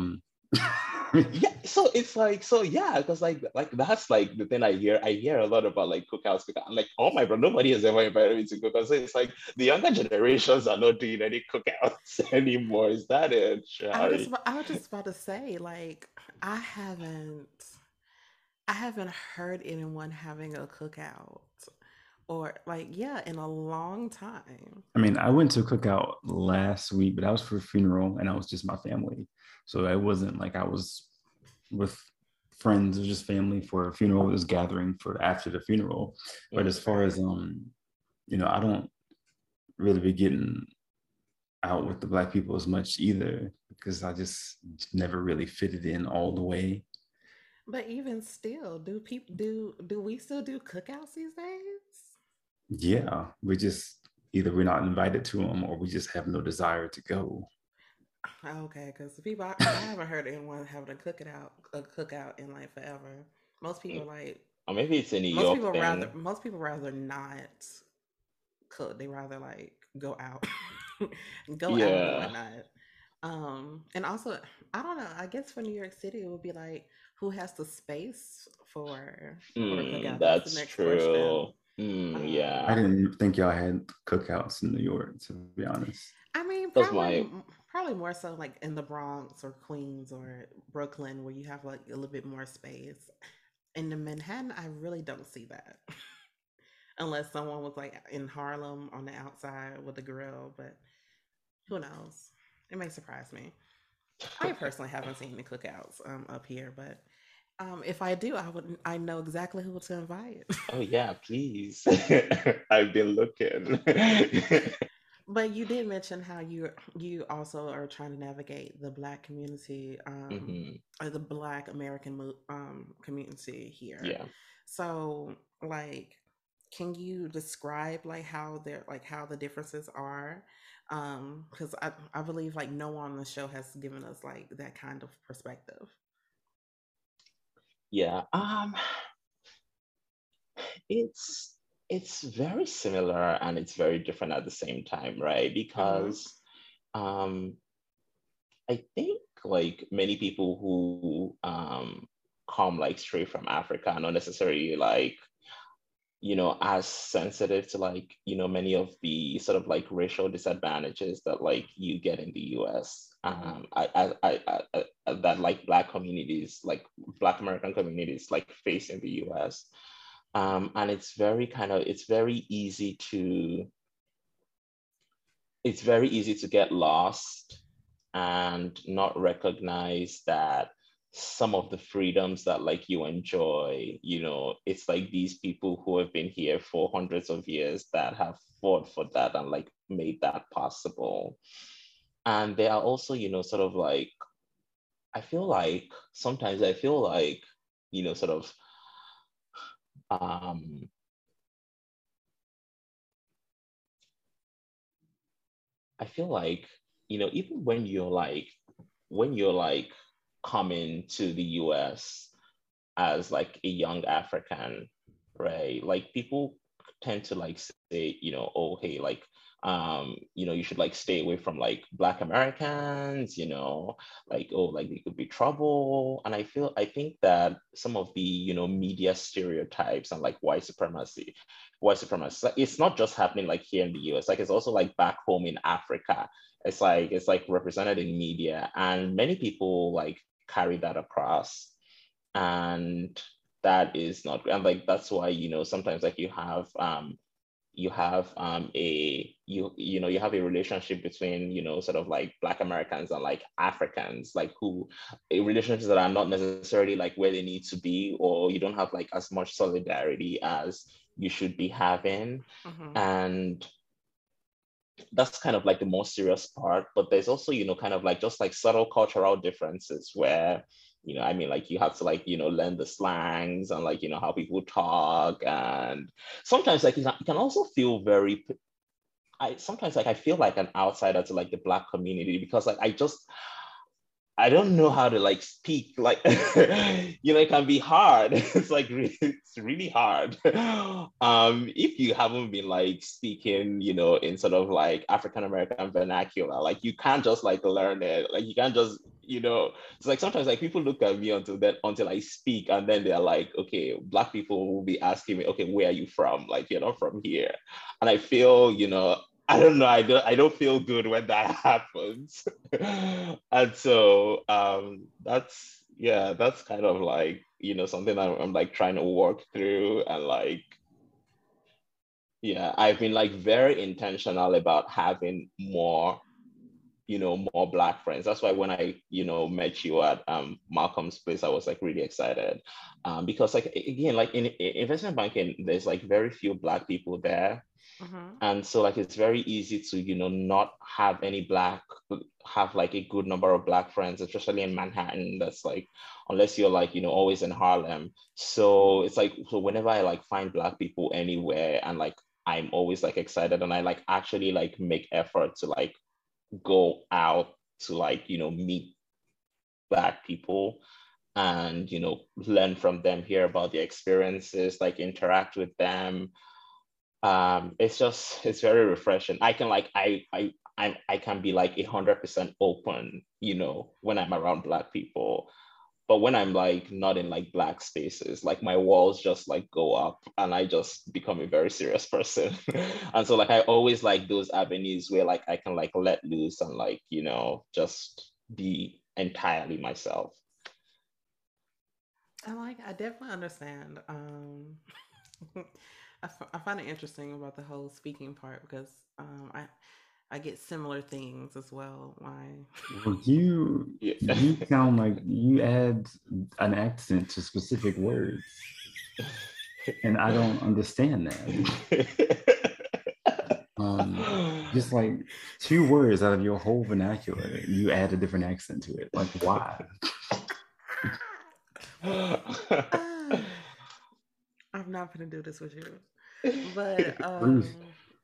Yeah, so it's like, so yeah, because like that's like the thing I hear a lot about like cookouts. I'm like, oh my god, nobody has ever invited me to cookouts. So it's like the younger generations are not doing any cookouts anymore. Is that it, Shari? I was just about to say, like, I haven't, I haven't heard anyone having a cookout, or like, yeah, in a long time. I mean, I went to a cookout last week, but that was for a funeral and I was just my family. So it wasn't like I was with friends or just family for a funeral. It was gathering for after the funeral. But as Mm, far as Right. I don't really be getting out with the Black people as much either because I just never really fitted in all the way. But even still, do we still do cookouts these days? Yeah, we just either we're not invited to them or we just have no desire to go. Okay, because I haven't heard anyone having a cookout in like forever. Most people mm. like Or maybe it's a New York thing. most people rather not cook. They rather like go out, go out and Yeah. whatnot. And also, I don't know. I guess for New York City, it would be like who has the space for a cookout. That's the That's next question. true. I Um, Yeah. didn't think y'all had cookouts in New York, to be honest. I mean, Because my probably more so like in the Bronx or Queens or Brooklyn, where you have like a little bit more space. In the Manhattan, I really don't see that, unless someone was like in Harlem on the outside with a grill. But who knows? It may surprise me. I personally haven't seen any cookouts up here, but if I do, I know exactly who to invite. Oh yeah, please. I've been looking. But you did mention how you also are trying to navigate the Black community, Hmm. or the Black American community here. Yeah. So, like, can you describe like how the differences are? Because I believe like no one on the show has given us like that kind of perspective. Yeah. It's it's very similar and it's very different at the same time, right? Mm-hmm. Because um I think like many people who come like straight from Africa are not necessarily like, as sensitive to like, many of the sort of like racial disadvantages that like you get in the US. Mm-hmm. That like Black communities, like Black American communities like face in the US. And it's very easy to get lost and not recognize that some of the freedoms that like you enjoy, it's like these people who have been here for hundreds of years that have fought for that and like made that possible. And they are also, sort of like, sometimes I feel like, sort of, um, I feel like, even when you're like coming to the US as like a young African, right? Like people tend to like say, oh, hey, like, you should like stay away from like Black Americans, like, oh, like they could be trouble. And I think that some of the, media stereotypes and like white supremacy, like, it's not just happening like here in the US, like it's also like back home in Africa. It's like represented in media, and many people like carry that across, and that is not, and like that's why sometimes like you have a relationship between sort of like Black Americans and like Africans, like who relationships that are not necessarily like where they need to be, or you don't have like as much solidarity as you should be having. And that's kind of like the most serious part. But there's also kind of like just like subtle cultural differences where I mean, like you have to like learn the slangs and like how people talk. And sometimes like it can also feel very, sometimes like I feel like an outsider to like the Black community, because like I don't know how to like speak, like, it can be hard. It's really hard. If you haven't been like speaking, in sort of like African American vernacular, like you can't just like learn it. Like you can't just, it's like sometimes like people look at me until I speak, and then they're like, okay, Black people will be asking me, okay, where are you from? Like, you're not from here. And I feel, I don't know. I don't feel good when that happens. And so that's kind of like, something I'm like trying to work through. And like, yeah, I've been like very intentional about having more Black friends. That's why when I, met you at Malcolm's place, I was like really excited. Because like, again, like in investment banking, there's like very few Black people there. And so like it's very easy to not have like a good number of Black friends, especially in Manhattan. That's like, unless you're like always in Harlem. So it's like, so whenever I like find Black people anywhere, and like I'm always like excited, and I like actually like make effort to like go out to like meet Black people, and learn from them, hear about their experiences, like interact with them. It's very refreshing. I can like I can be like 100% open, when I'm around Black people. But when I'm like not in like Black spaces, like my walls just like go up, and I just become a very serious person. And so like I always like those avenues where like I can like let loose and like, just be entirely myself. I definitely understand. I find it interesting about the whole speaking part because I get similar things as well. Why? Well, you sound like you add an accent to specific words, and I don't understand that. Just like 2 words out of your whole vernacular, you add a different accent to it. Like, why? I'm not gonna do this with you, but Ruth.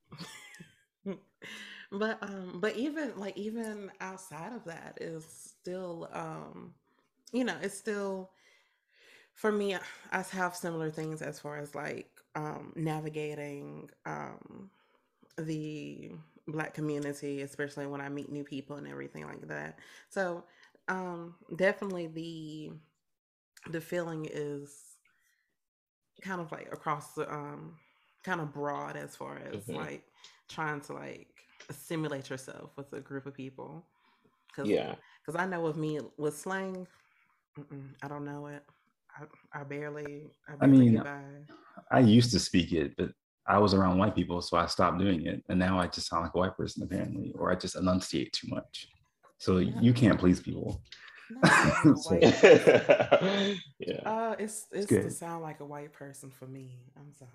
but even outside of that is still it's still for me. I have similar things as far as like navigating the Black community, especially when I meet new people and everything like that. So definitely the feeling is kind of like across the kind of broad as far as Mhm. like trying to like assimilate yourself with a group of people, because Yeah. I know with me with slang, I don't know it. I I barely mean, get by. I used to speak it, but I was around white people, so I stopped doing it, and now I just sound like a white person apparently, or I just enunciate too much. So No, you can't please people. not sound like a So white person. Yeah. it's It's to good. sound like a white person for me. I'm sorry.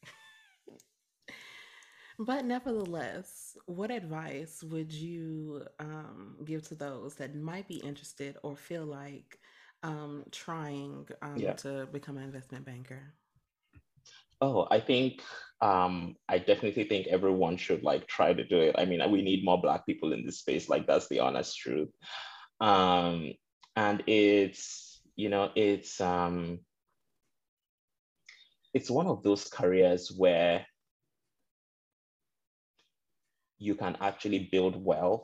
But nevertheless, what advice would you give to those that might be interested or feel like trying Yeah. to become an investment banker? Oh, I think I definitely think everyone should like try to do it. I mean, we need more Black people in this space. Like that's the honest truth. Um, and it's one of those careers where you can actually build wealth.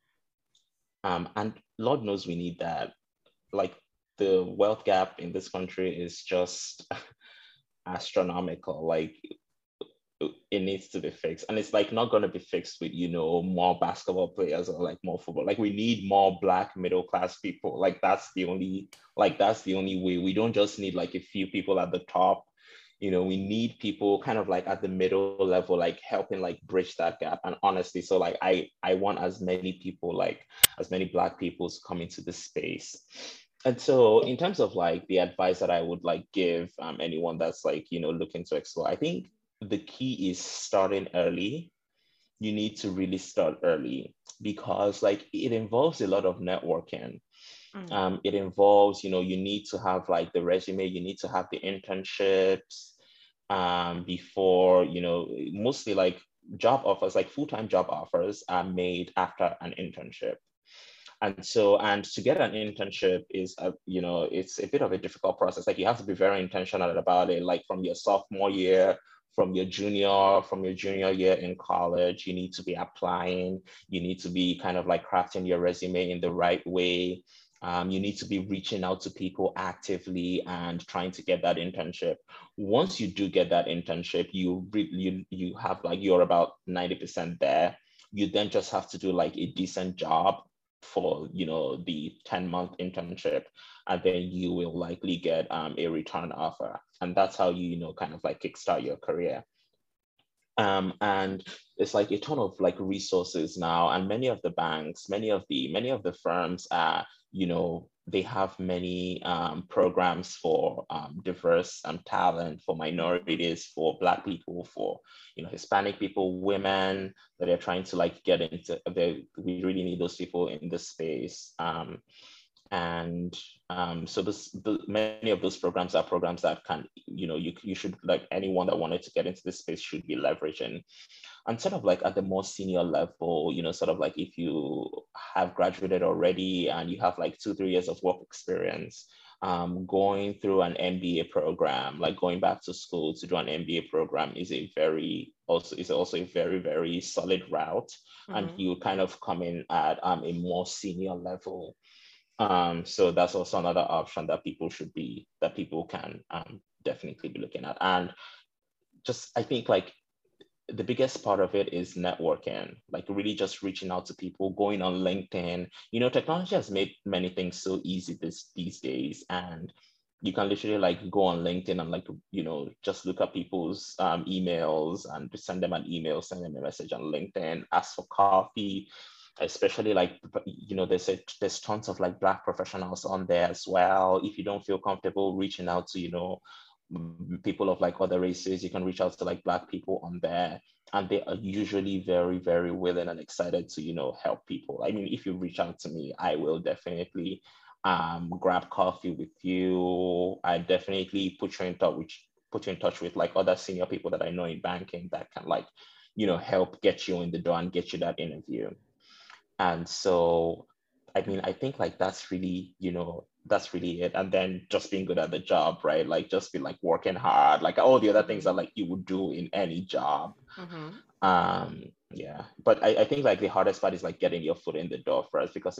And Lord knows we need that. Like the wealth gap in this country is just astronomical. Like it needs to be fixed, and it's like not going to be fixed with more basketball players or like more football. Like we need more Black middle class people. Like that's the only way. We don't just need like a few people at the top. We need people kind of like at the middle level, like helping like bridge that gap. And honestly, so like I want as many people, like as many Black people to come into this space. And so in terms of like the advice that I would like give anyone that's like looking to explore, I think the key is starting early. You need to really start early because like it involves a lot of networking. Mm. It involves, you need to have like the resume, you need to have the internships before, mostly like job offers, like full-time job offers are made after an internship. And to get an internship is it's a bit of a difficult process. Like you have to be very intentional about it. Like from your sophomore year, from your junior year in college, you need to be applying. You need to be kind of like crafting your resume in the right way. You need to be reaching out to people actively and trying to get that internship. Once you do get that internship, you have like you're about 90% there. You then just have to do like a decent job for the 10-month internship, and then you will likely get a return offer, and that's how you kind of like kickstart your career. And it's like a ton of like resources now, and many of the banks, many of the firms are, they have many programs for diverse talent, for minorities, for Black people, for Hispanic people, women that are trying to like get into. We really need those people in this space. And so many of those programs are programs that can, you should, like anyone that wanted to get into this space should be leveraging. And sort of like at the more senior level, sort of like if you have graduated already and you have like 2-3 years of work experience, going through an MBA program, like going back to school to do an MBA program is also a very, very solid route. And Mm-hmm. you kind of come in at a more senior level. So that's also another option that people can definitely be looking at. And just I think like the biggest part of it is networking, like really just reaching out to people, going on LinkedIn. Technology has made many things so easy these days, and you can literally like go on LinkedIn and like just look at people's emails and send them an email, send them a message on LinkedIn, ask for coffee. Especially like there's tons of like Black professionals on there as well. If you don't feel comfortable reaching out to people of like other races, you can reach out to like Black people on there, and they are usually very, very willing and excited to help people. I mean, if you reach out to me, I will definitely grab coffee with you. I definitely put you in touch with like other senior people that I know in banking that can like help get you in the door and get you that interview. And so, I mean, I think like that's really it. And then just being good at the job, right? Like just be like working hard, like all the other things that Mm-hmm. like you would do in any job. Mm-hmm. Yeah. But I think like the hardest part is like getting your foot in the door first, because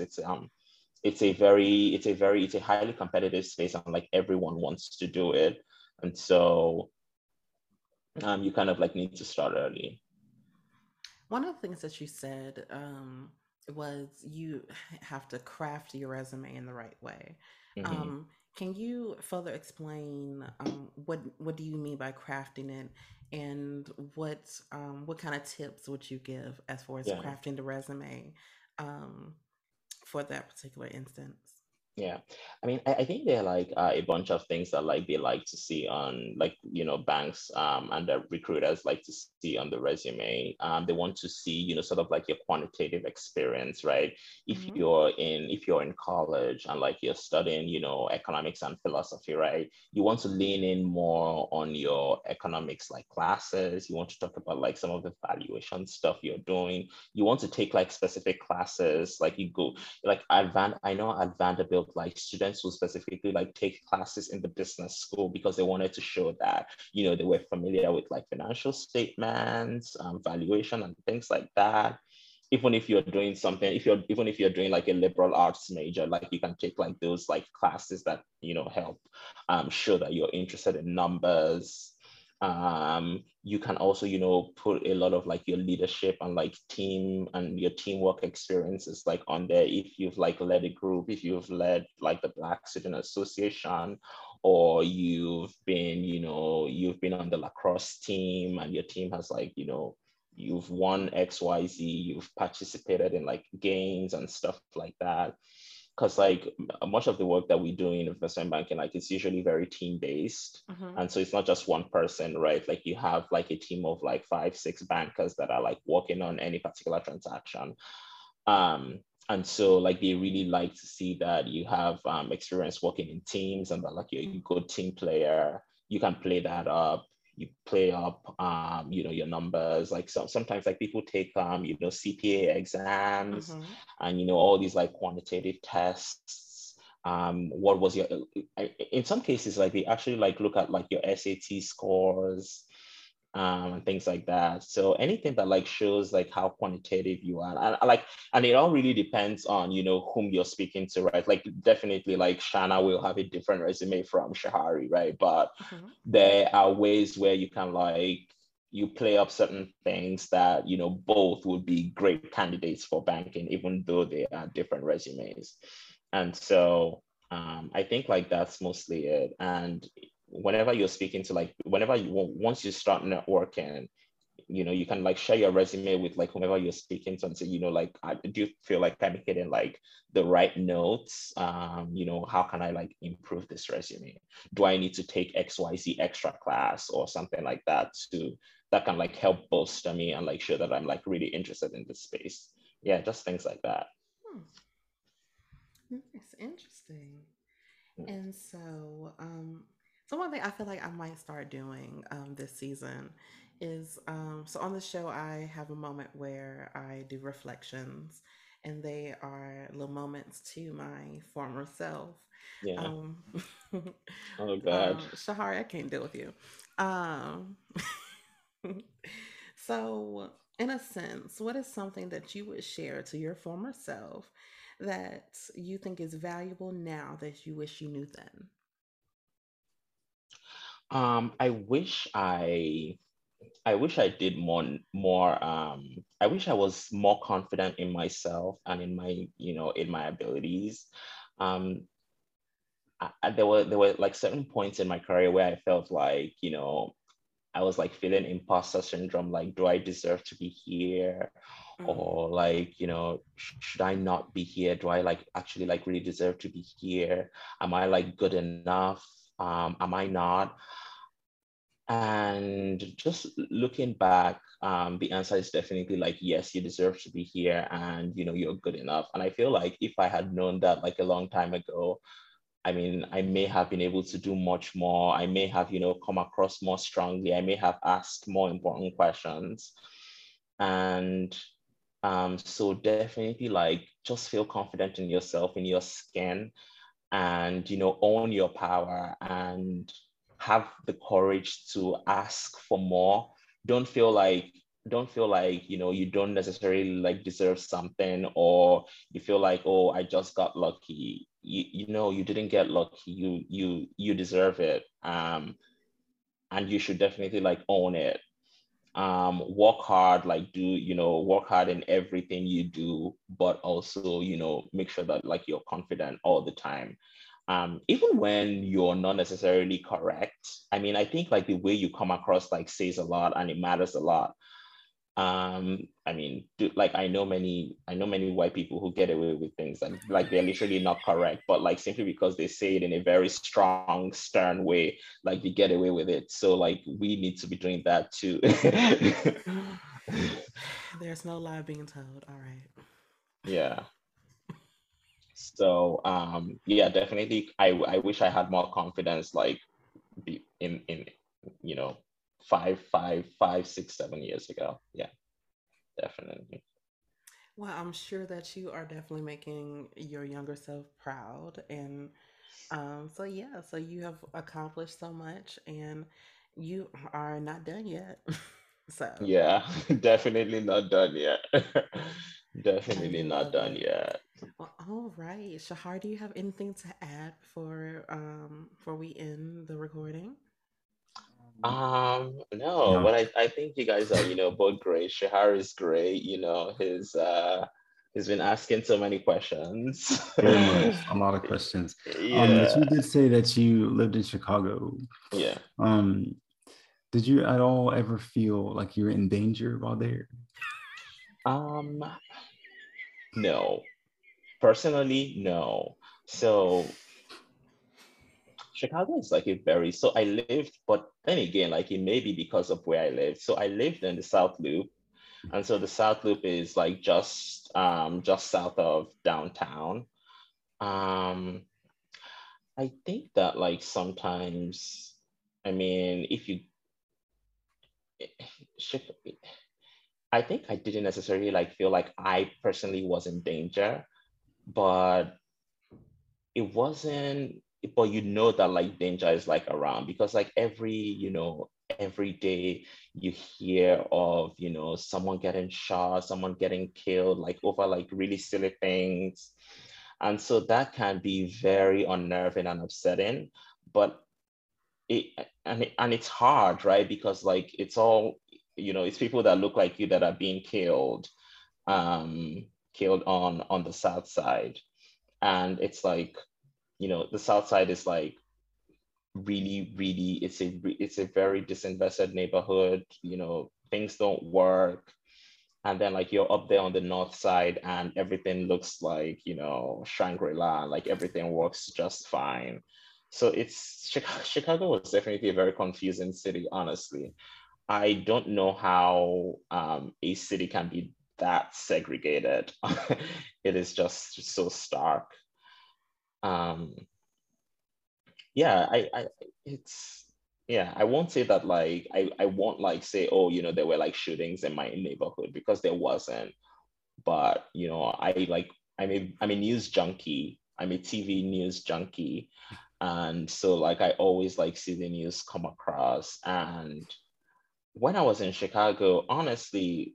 it's a highly competitive space, and like everyone wants to do it. And so you kind of like need to start early. One of the things that you said was you have to craft your resume in the right way. Mhm. Um, can you further explain what do you mean by crafting it, and what kind of tips would you give as far as Yeah. crafting the resume um, for that particular instance? Yeah, I mean, I think there are like a bunch of things that like they like to see on like banks and the recruiters like to see on the resume. They want to see sort of like your quantitative experience, right? Mm-hmm. If you're in college and like you're studying economics and philosophy, right? You want to lean in more on your economics like classes. You want to talk about like some of the valuation stuff you're doing. You want to take like specific classes, like you go like I know at Vanderbilt, like students will specifically like take classes in the business school because they wanted to show that, they were familiar with like financial statements, valuation and things like that. Even if you're doing something, even if you're doing like a liberal arts major, like you can take like those like classes that, help show that you're interested in numbers. You can also put a lot of like your leadership and like team and your teamwork experiences like on there. If you've like led a group, if you've led like the Black Student Association, or you've been on the lacrosse team and your team has like you've won XYZ, you've participated in like games and stuff like that. Because like much of the work that we do in investment banking, like it's usually very team based. Mm-hmm. And so it's not just one person, right? Like you have like a team of like 5, 6 bankers that are like working on any particular transaction. And so like they really like to see that you have experience working in teams and that like you're a good team player. You can play that up. You play up, your numbers. Like sometimes like people take, CPA exams Mm-hmm. and, all these like quantitative tests. What was your, in some cases, like they actually like look at like your SAT scores, and things like that. So anything that like shows like how quantitative you are, and it all really depends on whom you're speaking to, right? Like definitely like Shana will have a different resume from Shahari, right? But Mm-hmm. there are ways where you can like you play up certain things that both would be great candidates for banking, even though they are different resumes. And so I think like that's mostly it. And whenever you're speaking to like once you start networking, you can like share your resume with like whomever you're speaking to and say, like, do you feel like I'm getting like the right notes? How can I like improve this resume? Do I need to take XYZ extra class or something like that that can like help bolster me and like show that I'm like really interested in this space? Yeah, just things like that. Hmm. Nice, interesting. And so one thing I feel like I might start doing this season is so on the show I have a moment where I do reflections, and they are little moments to my former self. Yeah. Um, Oh God. Shahari, I can't deal with you. Um, so, in a sense, what is something that you would share to your former self that you think is valuable now that you wish you knew then? I wish I wish I did more. I wish I was more confident in myself and in my, in my abilities. Um, there were like certain points in my career where I felt like, I was like feeling imposter syndrome. Like, do I deserve to be here? Mm, Or like, should I not be here? Do I like actually like really deserve to be here? Am I like good enough? Am I not? And just looking back, the answer is definitely like, yes, you deserve to be here and you're good enough. And I feel like if I had known that like a long time ago, I mean, I may have been able to do much more. I may have, come across more strongly. I may have asked more important questions. And so definitely like just feel confident in yourself, in your skin, and own your power and have the courage to ask for more. Don't feel like you don't necessarily like deserve something, or you feel like, oh, I just got lucky. You didn't get lucky. You deserve it. And you should definitely like own it. Work hard, like work hard in everything you do, but also make sure that like you're confident all the time. even when you're not necessarily correct, I mean, I think like the way you come across like says a lot and it matters a lot. I mean, like I know many white people who get away with things and like they're literally not correct, but like simply because they say it in a very strong, stern way, like they get away with it. So like we need to be doing that too. There's no lie being told. All right. Yeah. So yeah, definitely I wish I had more confidence like in you know 5, 6, 7 years ago. Yeah, definitely. Well, I'm sure that you are definitely making your younger self proud. And so, yeah, so you have accomplished so much and you are not done yet. So, Yeah, definitely not done yet. I Definitely not love done it. yet. Well, all right. Shahar, do you have anything to add before we end the recording? No, No, but I think you guys are, both great. Shahar is great, he's been asking so many questions. very much. A lot of questions. But Yeah, you did say that you lived in Chicago. yeah. Um, did you at all ever feel like you were in danger while there? Um, no. Personally, no. So Chicago is like a very so I lived, but then again, like it may be because of where I lived. So I lived in the South Loop. And so the South Loop is like just south of downtown. Um, I think that like sometimes, I mean, if you Chi- I think I didn't necessarily like feel like I personally was in danger, but it wasn't, but you know that like danger is like around because like every day you hear of, someone getting shot, someone getting killed, like over like really silly things. And so that can be very unnerving and upsetting, but it and it's hard, right? Because like it's all, it's people that look like you that are being um, killed on the South Side. And it's like, the South Side is like really, really, it's a very disinvested neighborhood. Things don't work. And then like you're up there on the north side and everything looks like, Shangri-La, like everything works just fine. So it's Chicago was definitely a very confusing city, honestly. I don't know how a city can be that segregated. It is just so stark. Um, yeah, it's yeah, I won't say that like I won't like say, oh, there were like shootings in my neighborhood because there wasn't. But I'm a news junkie. I'm a TV news junkie. And so like I always like see the news come across. And when I was in Chicago, honestly,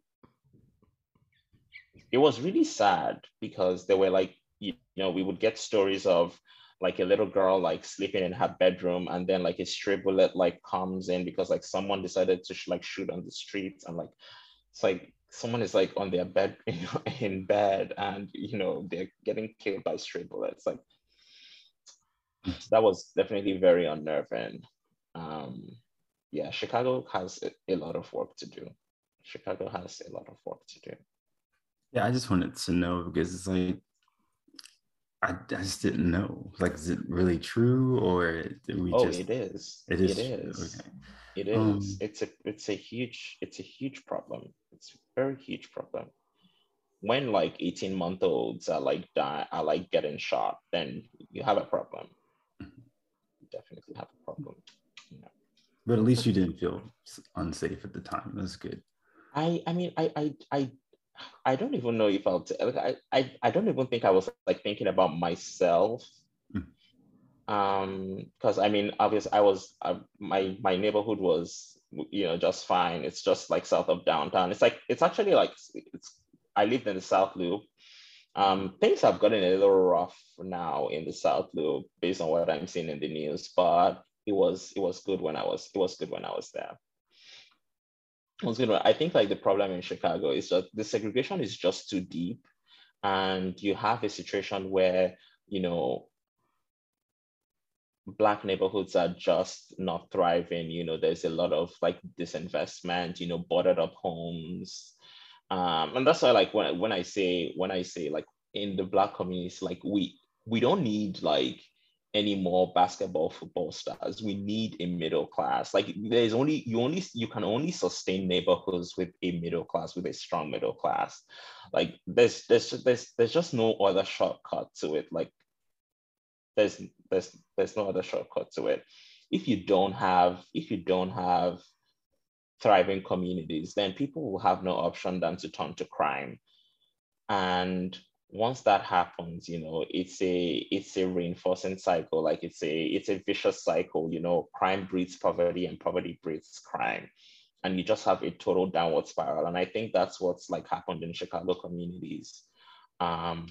it was really sad because there were like, we would get stories of like a little girl like sleeping in her bedroom and then like a stray bullet like comes in because like someone decided to like shoot on the streets and like it's like someone is like on their bed, in bed and they're getting killed by stray bullets. Like that was definitely very unnerving. Um, yeah, Chicago has a lot of work to do. Chicago has a lot of work to do. Yeah, I just wanted to know because it's like I just didn't know. Like, is it really true or did we Oh, just? it is. It It is true. is. Okay. It is. Um. It's a huge problem. It's a very huge problem. When like 18-month-olds are like getting shot, then you have a problem. You definitely have a problem. Yeah. But at least you didn't feel unsafe at the time. That's good. I mean I don't even know if like I don't even think I was like thinking about myself. Mm. Because I mean obviously I was my neighborhood was just fine. It's just like south of downtown. It's like it's actually like it's I lived in the South Loop. Things have gotten a little rough now in the South Loop based on what I'm seeing in the news, but it was good when I was there. It was good. I think like the problem in Chicago is that the segregation is just too deep, and you have a situation where you know Black neighborhoods are just not thriving. There's a lot of like disinvestment, boarded up homes. And that's why, like, when I say like in the Black communities, like we don't need like any more basketball, football stars. We need a middle class. Like you can only sustain neighborhoods with a middle class, with a strong middle class. Like there's just no other shortcut to it. Like there's there's no other shortcut to it. If you don't have thriving communities, then people will have no option than to turn to crime. And once that happens, it's a reinforcing cycle. Like it's a vicious cycle. Crime breeds poverty and poverty breeds crime. And you just have a total downward spiral. And I think that's what's like happened in Chicago communities. Um,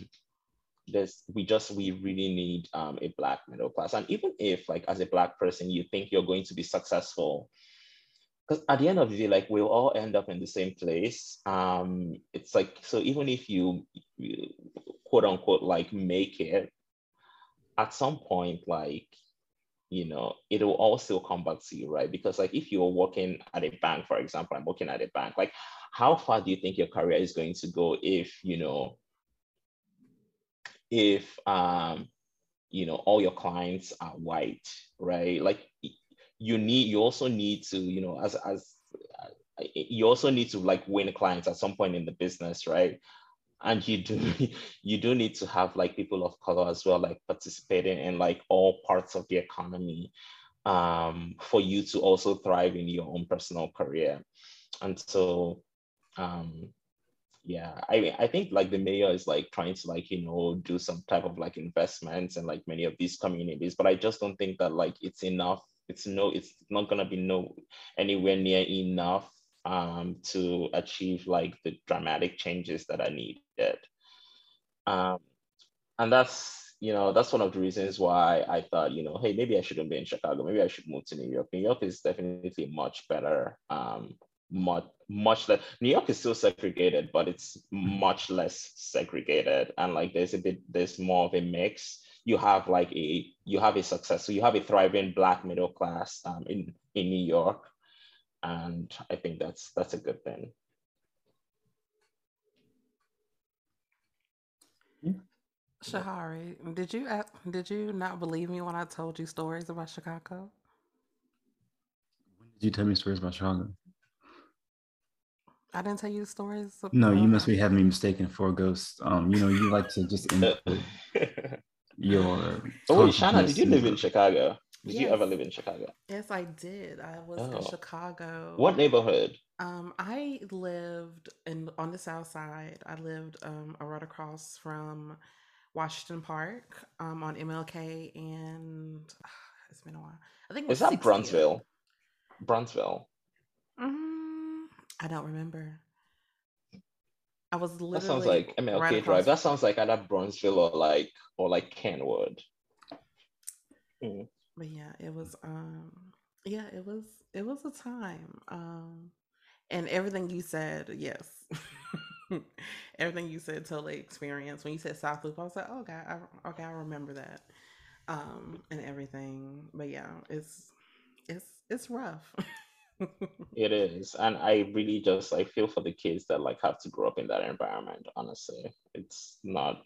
we really need a Black middle class. And even if, like, as a Black person, you think you're going to be successful, because at the end of the day, like, we'll all end up in the same place. It's like, so even if you quote unquote like make it, at some point, like, it will all still come back to you, right? Because like if you're working at a bank, for example, I'm working at a bank, like how far do you think your career is going to go if all your clients are white, right? Like you also need to, as you also need to like win clients at some point in the business, right? And you do need to have like people of color as well, like participating in like all parts of the economy, for you to also thrive in your own personal career. And so yeah, I think like the mayor is like trying to like do some type of like investments in like many of these communities, but I just don't think that like it's enough. It's not gonna be anywhere near enough to achieve like the dramatic changes that are needed. um and that's one of the reasons why I thought, hey, maybe I shouldn't be in Chicago, maybe I should move to New York. New York is definitely much better. Much less. New York is still segregated, but it's much less segregated, and like there's more of a mix. You have a thriving Black middle class in New York, and I think that's a good thing. Shahari, did you not believe me when I told you stories about Chicago? Did you tell me stories about Chicago? I didn't tell you stories. No, you must be having me mistaken for a ghost. You like to just input your. Oh wait, Shanna, did you live in Chicago? Did you ever Yes. live in Chicago? Yes, I did. I was in Oh, Chicago. what neighborhood? I lived on the South Side. I lived right across from Washington Park, on MLK, and it's been a while. I think it was Is that 60th. Bronxville? Bronxville. I don't remember. I was That sounds literally like right MLK Drive. across. That sounds like either Bronxville or like Kenwood. Mm. But yeah, it was a time. And everything you said, yes. Everything you said totally experienced. When you said South Loop, I was like, oh god, okay, I remember that. And everything. But yeah, it's rough. It is, and I really just like feel for the kids that like have to grow up in that environment. Honestly, it's not.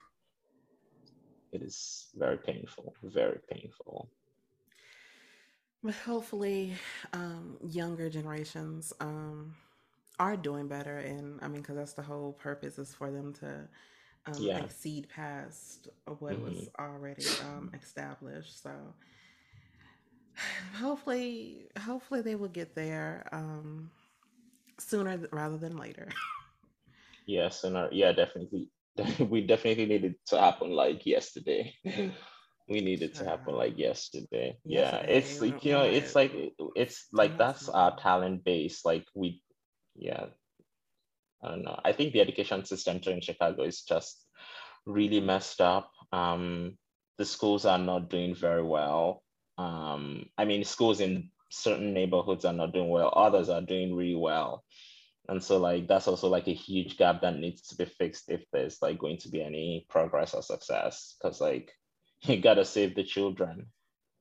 It is very painful, very painful. But hopefully, younger generations are doing better, and I mean, because that's the whole purpose, is for them to Yeah. exceed past what Hmm. was already established. So hopefully they will get there sooner rather than later. Yes, and yeah, definitely. We definitely need it to happen like yesterday. We need it to happen like Child. yesterday. Yeah, Yesterday, it's like what, it's 10 like months that's our ago? talent base. Like yeah, I don't know. I think the education system here in Chicago is just really messed up. The schools are not doing very well. I mean, schools in certain neighborhoods are not doing well. Others are doing really well. And so like that's also like a huge gap that needs to be fixed if there's like going to be any progress or success. Because like you gotta save the children.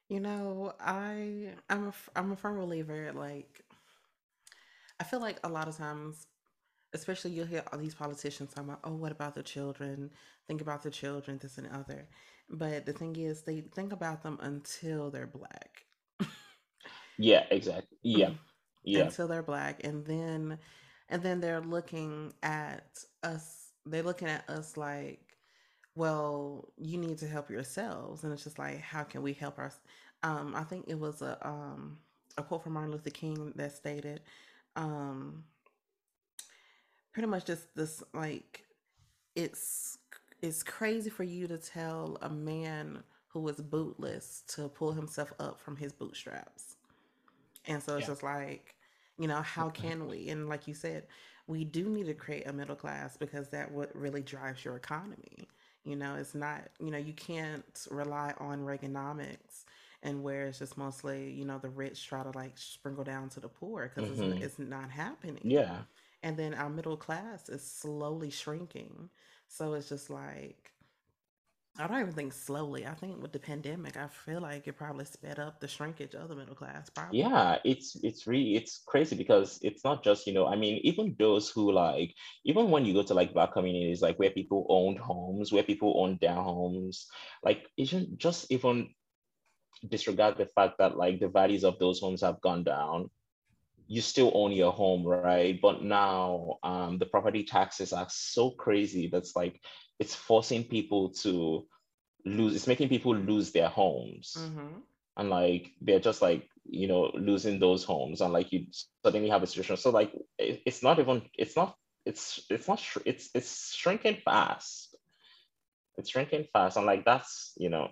I'm a firm believer. Like, I feel like a lot of times, especially you'll hear all these politicians talking about, oh, what about the children? Think about the children, this and other. But the thing is, they think about them until they're black. Yeah, exactly. Yeah, yeah. Until they're black, and then they're looking at us. They're looking at us like, well, you need to help yourselves, and it's just like, how can we help us? I think it was a quote from Martin Luther King that stated, um, pretty much just this, like, it's it's crazy for you to tell a man who is bootless to pull himself up from his bootstraps. And so it's Yeah. just like, how can we? And like you said, we do need to create a middle class because that what really drives your economy. It's not, you can't rely on Reaganomics and where it's just mostly, the rich try to like sprinkle down to the poor because Hmm. it's not happening. Yeah. And then our middle class is slowly shrinking. So it's just like, I don't even think slowly. I think with the pandemic, I feel like it probably sped up the shrinkage of the middle class, probably. Yeah, it's really it's crazy because it's not just, I mean, even those who like, even when you go to like black communities, like where people owned homes, where people owned their homes, like even just even disregard the fact that like the values of those homes have gone down. You still own your home, right? But now the property taxes are so crazy that's like it's forcing people to lose, it's making people lose their homes. Mm-hmm. And like they're just like, losing those homes, and like you suddenly have a situation. So like it's not even, it's not it's shrinking fast. It's shrinking fast. And like that's,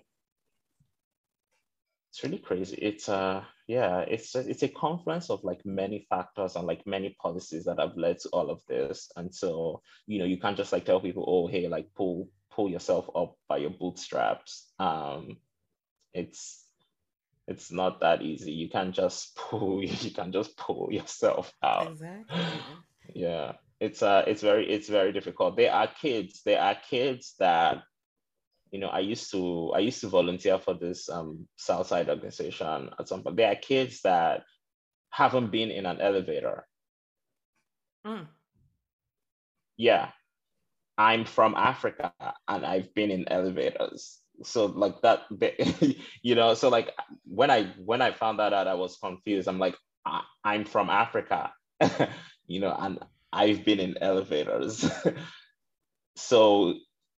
it's really crazy. It's yeah, it's a confluence of like many factors and like many policies that have led to all of this. And so, you can't just like tell people, oh, hey, like pull yourself up by your bootstraps. It's it's not that easy. You can just pull yourself out. Exactly. Yeah. It's very difficult. There are kids that, I used to volunteer for this Southside organization at some point. There are kids that haven't been in an elevator. Mm. Yeah. I'm from Africa and I've been in elevators. So like that, so like when I found that out, I was confused. I'm like, I'm from Africa, and I've been in elevators. So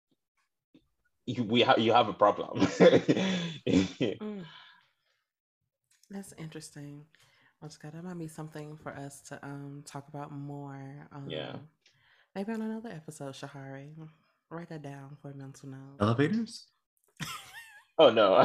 you have a problem. Mm. That's interesting. Well, Scott, that might be something for us to talk about more. Yeah. Maybe on another episode, Shahari. Write that down for a mental note. Elevators? Oh no.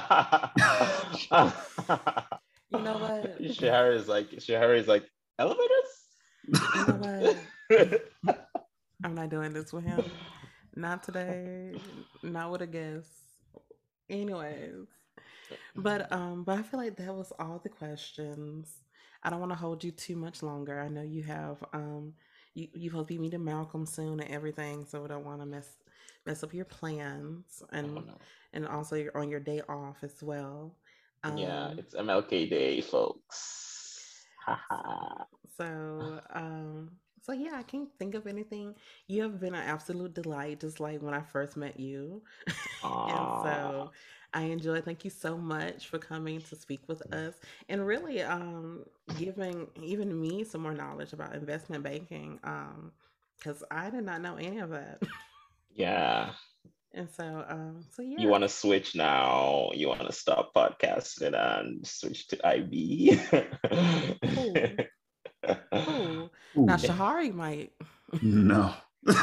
You know what? Shahar is like You know elevators. what? I'm not doing this with him. Not today. Not with a guest. Anyways. But I feel like that was all the questions. I don't want to hold you too much longer. I know you have you supposed to be meeting Malcolm soon and everything, so I don't want to mess up your plans Oh and no. also you're on your day off as well. Yeah, Um it's MLK Day, folks. Haha. so yeah, I can't think of anything. You have been an absolute delight, just like when I first met you. And Aw. so I enjoy. Thank you so much for coming to speak with us and really giving even me some more knowledge about investment banking because I did not know any of that. Yeah. And so You yeah. want to switch now? You want to stop podcasting and switch to IB? Who who now Ooh, Shahari might. no.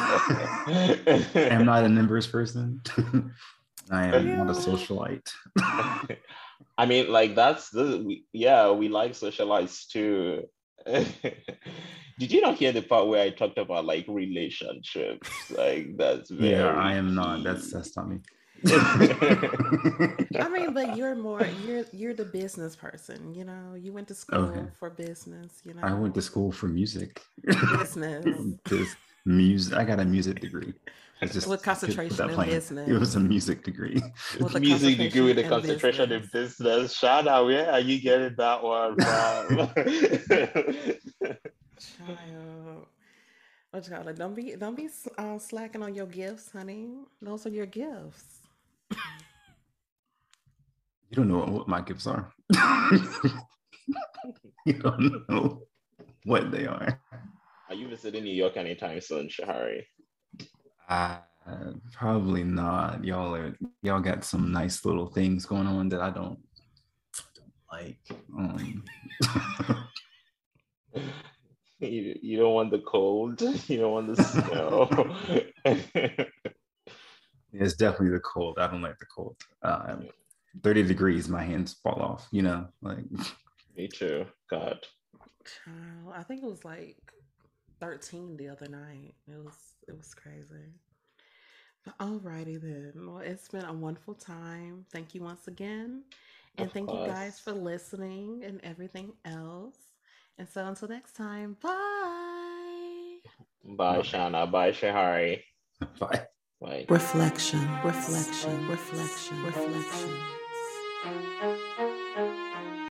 I am not a numbers person. I am not a Yeah. socialite. I mean, like yeah, we like socialites too. Did you not hear the part where I talked about like relationships? Like that's Yeah, I very am not. key. That's not me. I mean, but you're the business person, You went to Okay. school for business, I went to school for music. business. Music. I got a music degree. It's just With put concentration that in plain. It was a business. music degree. With a Music degree concentration with a in concentration in business. business. Shana, where are you getting that one from? Child. What you call it? Don't be slacking on your gifts, honey. Those are your gifts. You don't know what my gifts are. You don't know what they are. Are you visiting New York anytime soon, Shahari? Uh, Probably not. Y'all got some nice little things going on that I don't like. You don't want the cold. You don't want the snow. It's definitely the cold. I don't like the cold. 30 degrees, my hands fall off. Like Me too. God. Child, I think it was like 13 the other night. It was crazy. But alrighty then. Well, it's been a wonderful time. Thank you once again. And Of thank you guys course. for listening and everything else. And so until next time, bye. Bye, bye, Shana. Bye, Shahari. bye. Bye. Reflection, reflection, reflection, reflection.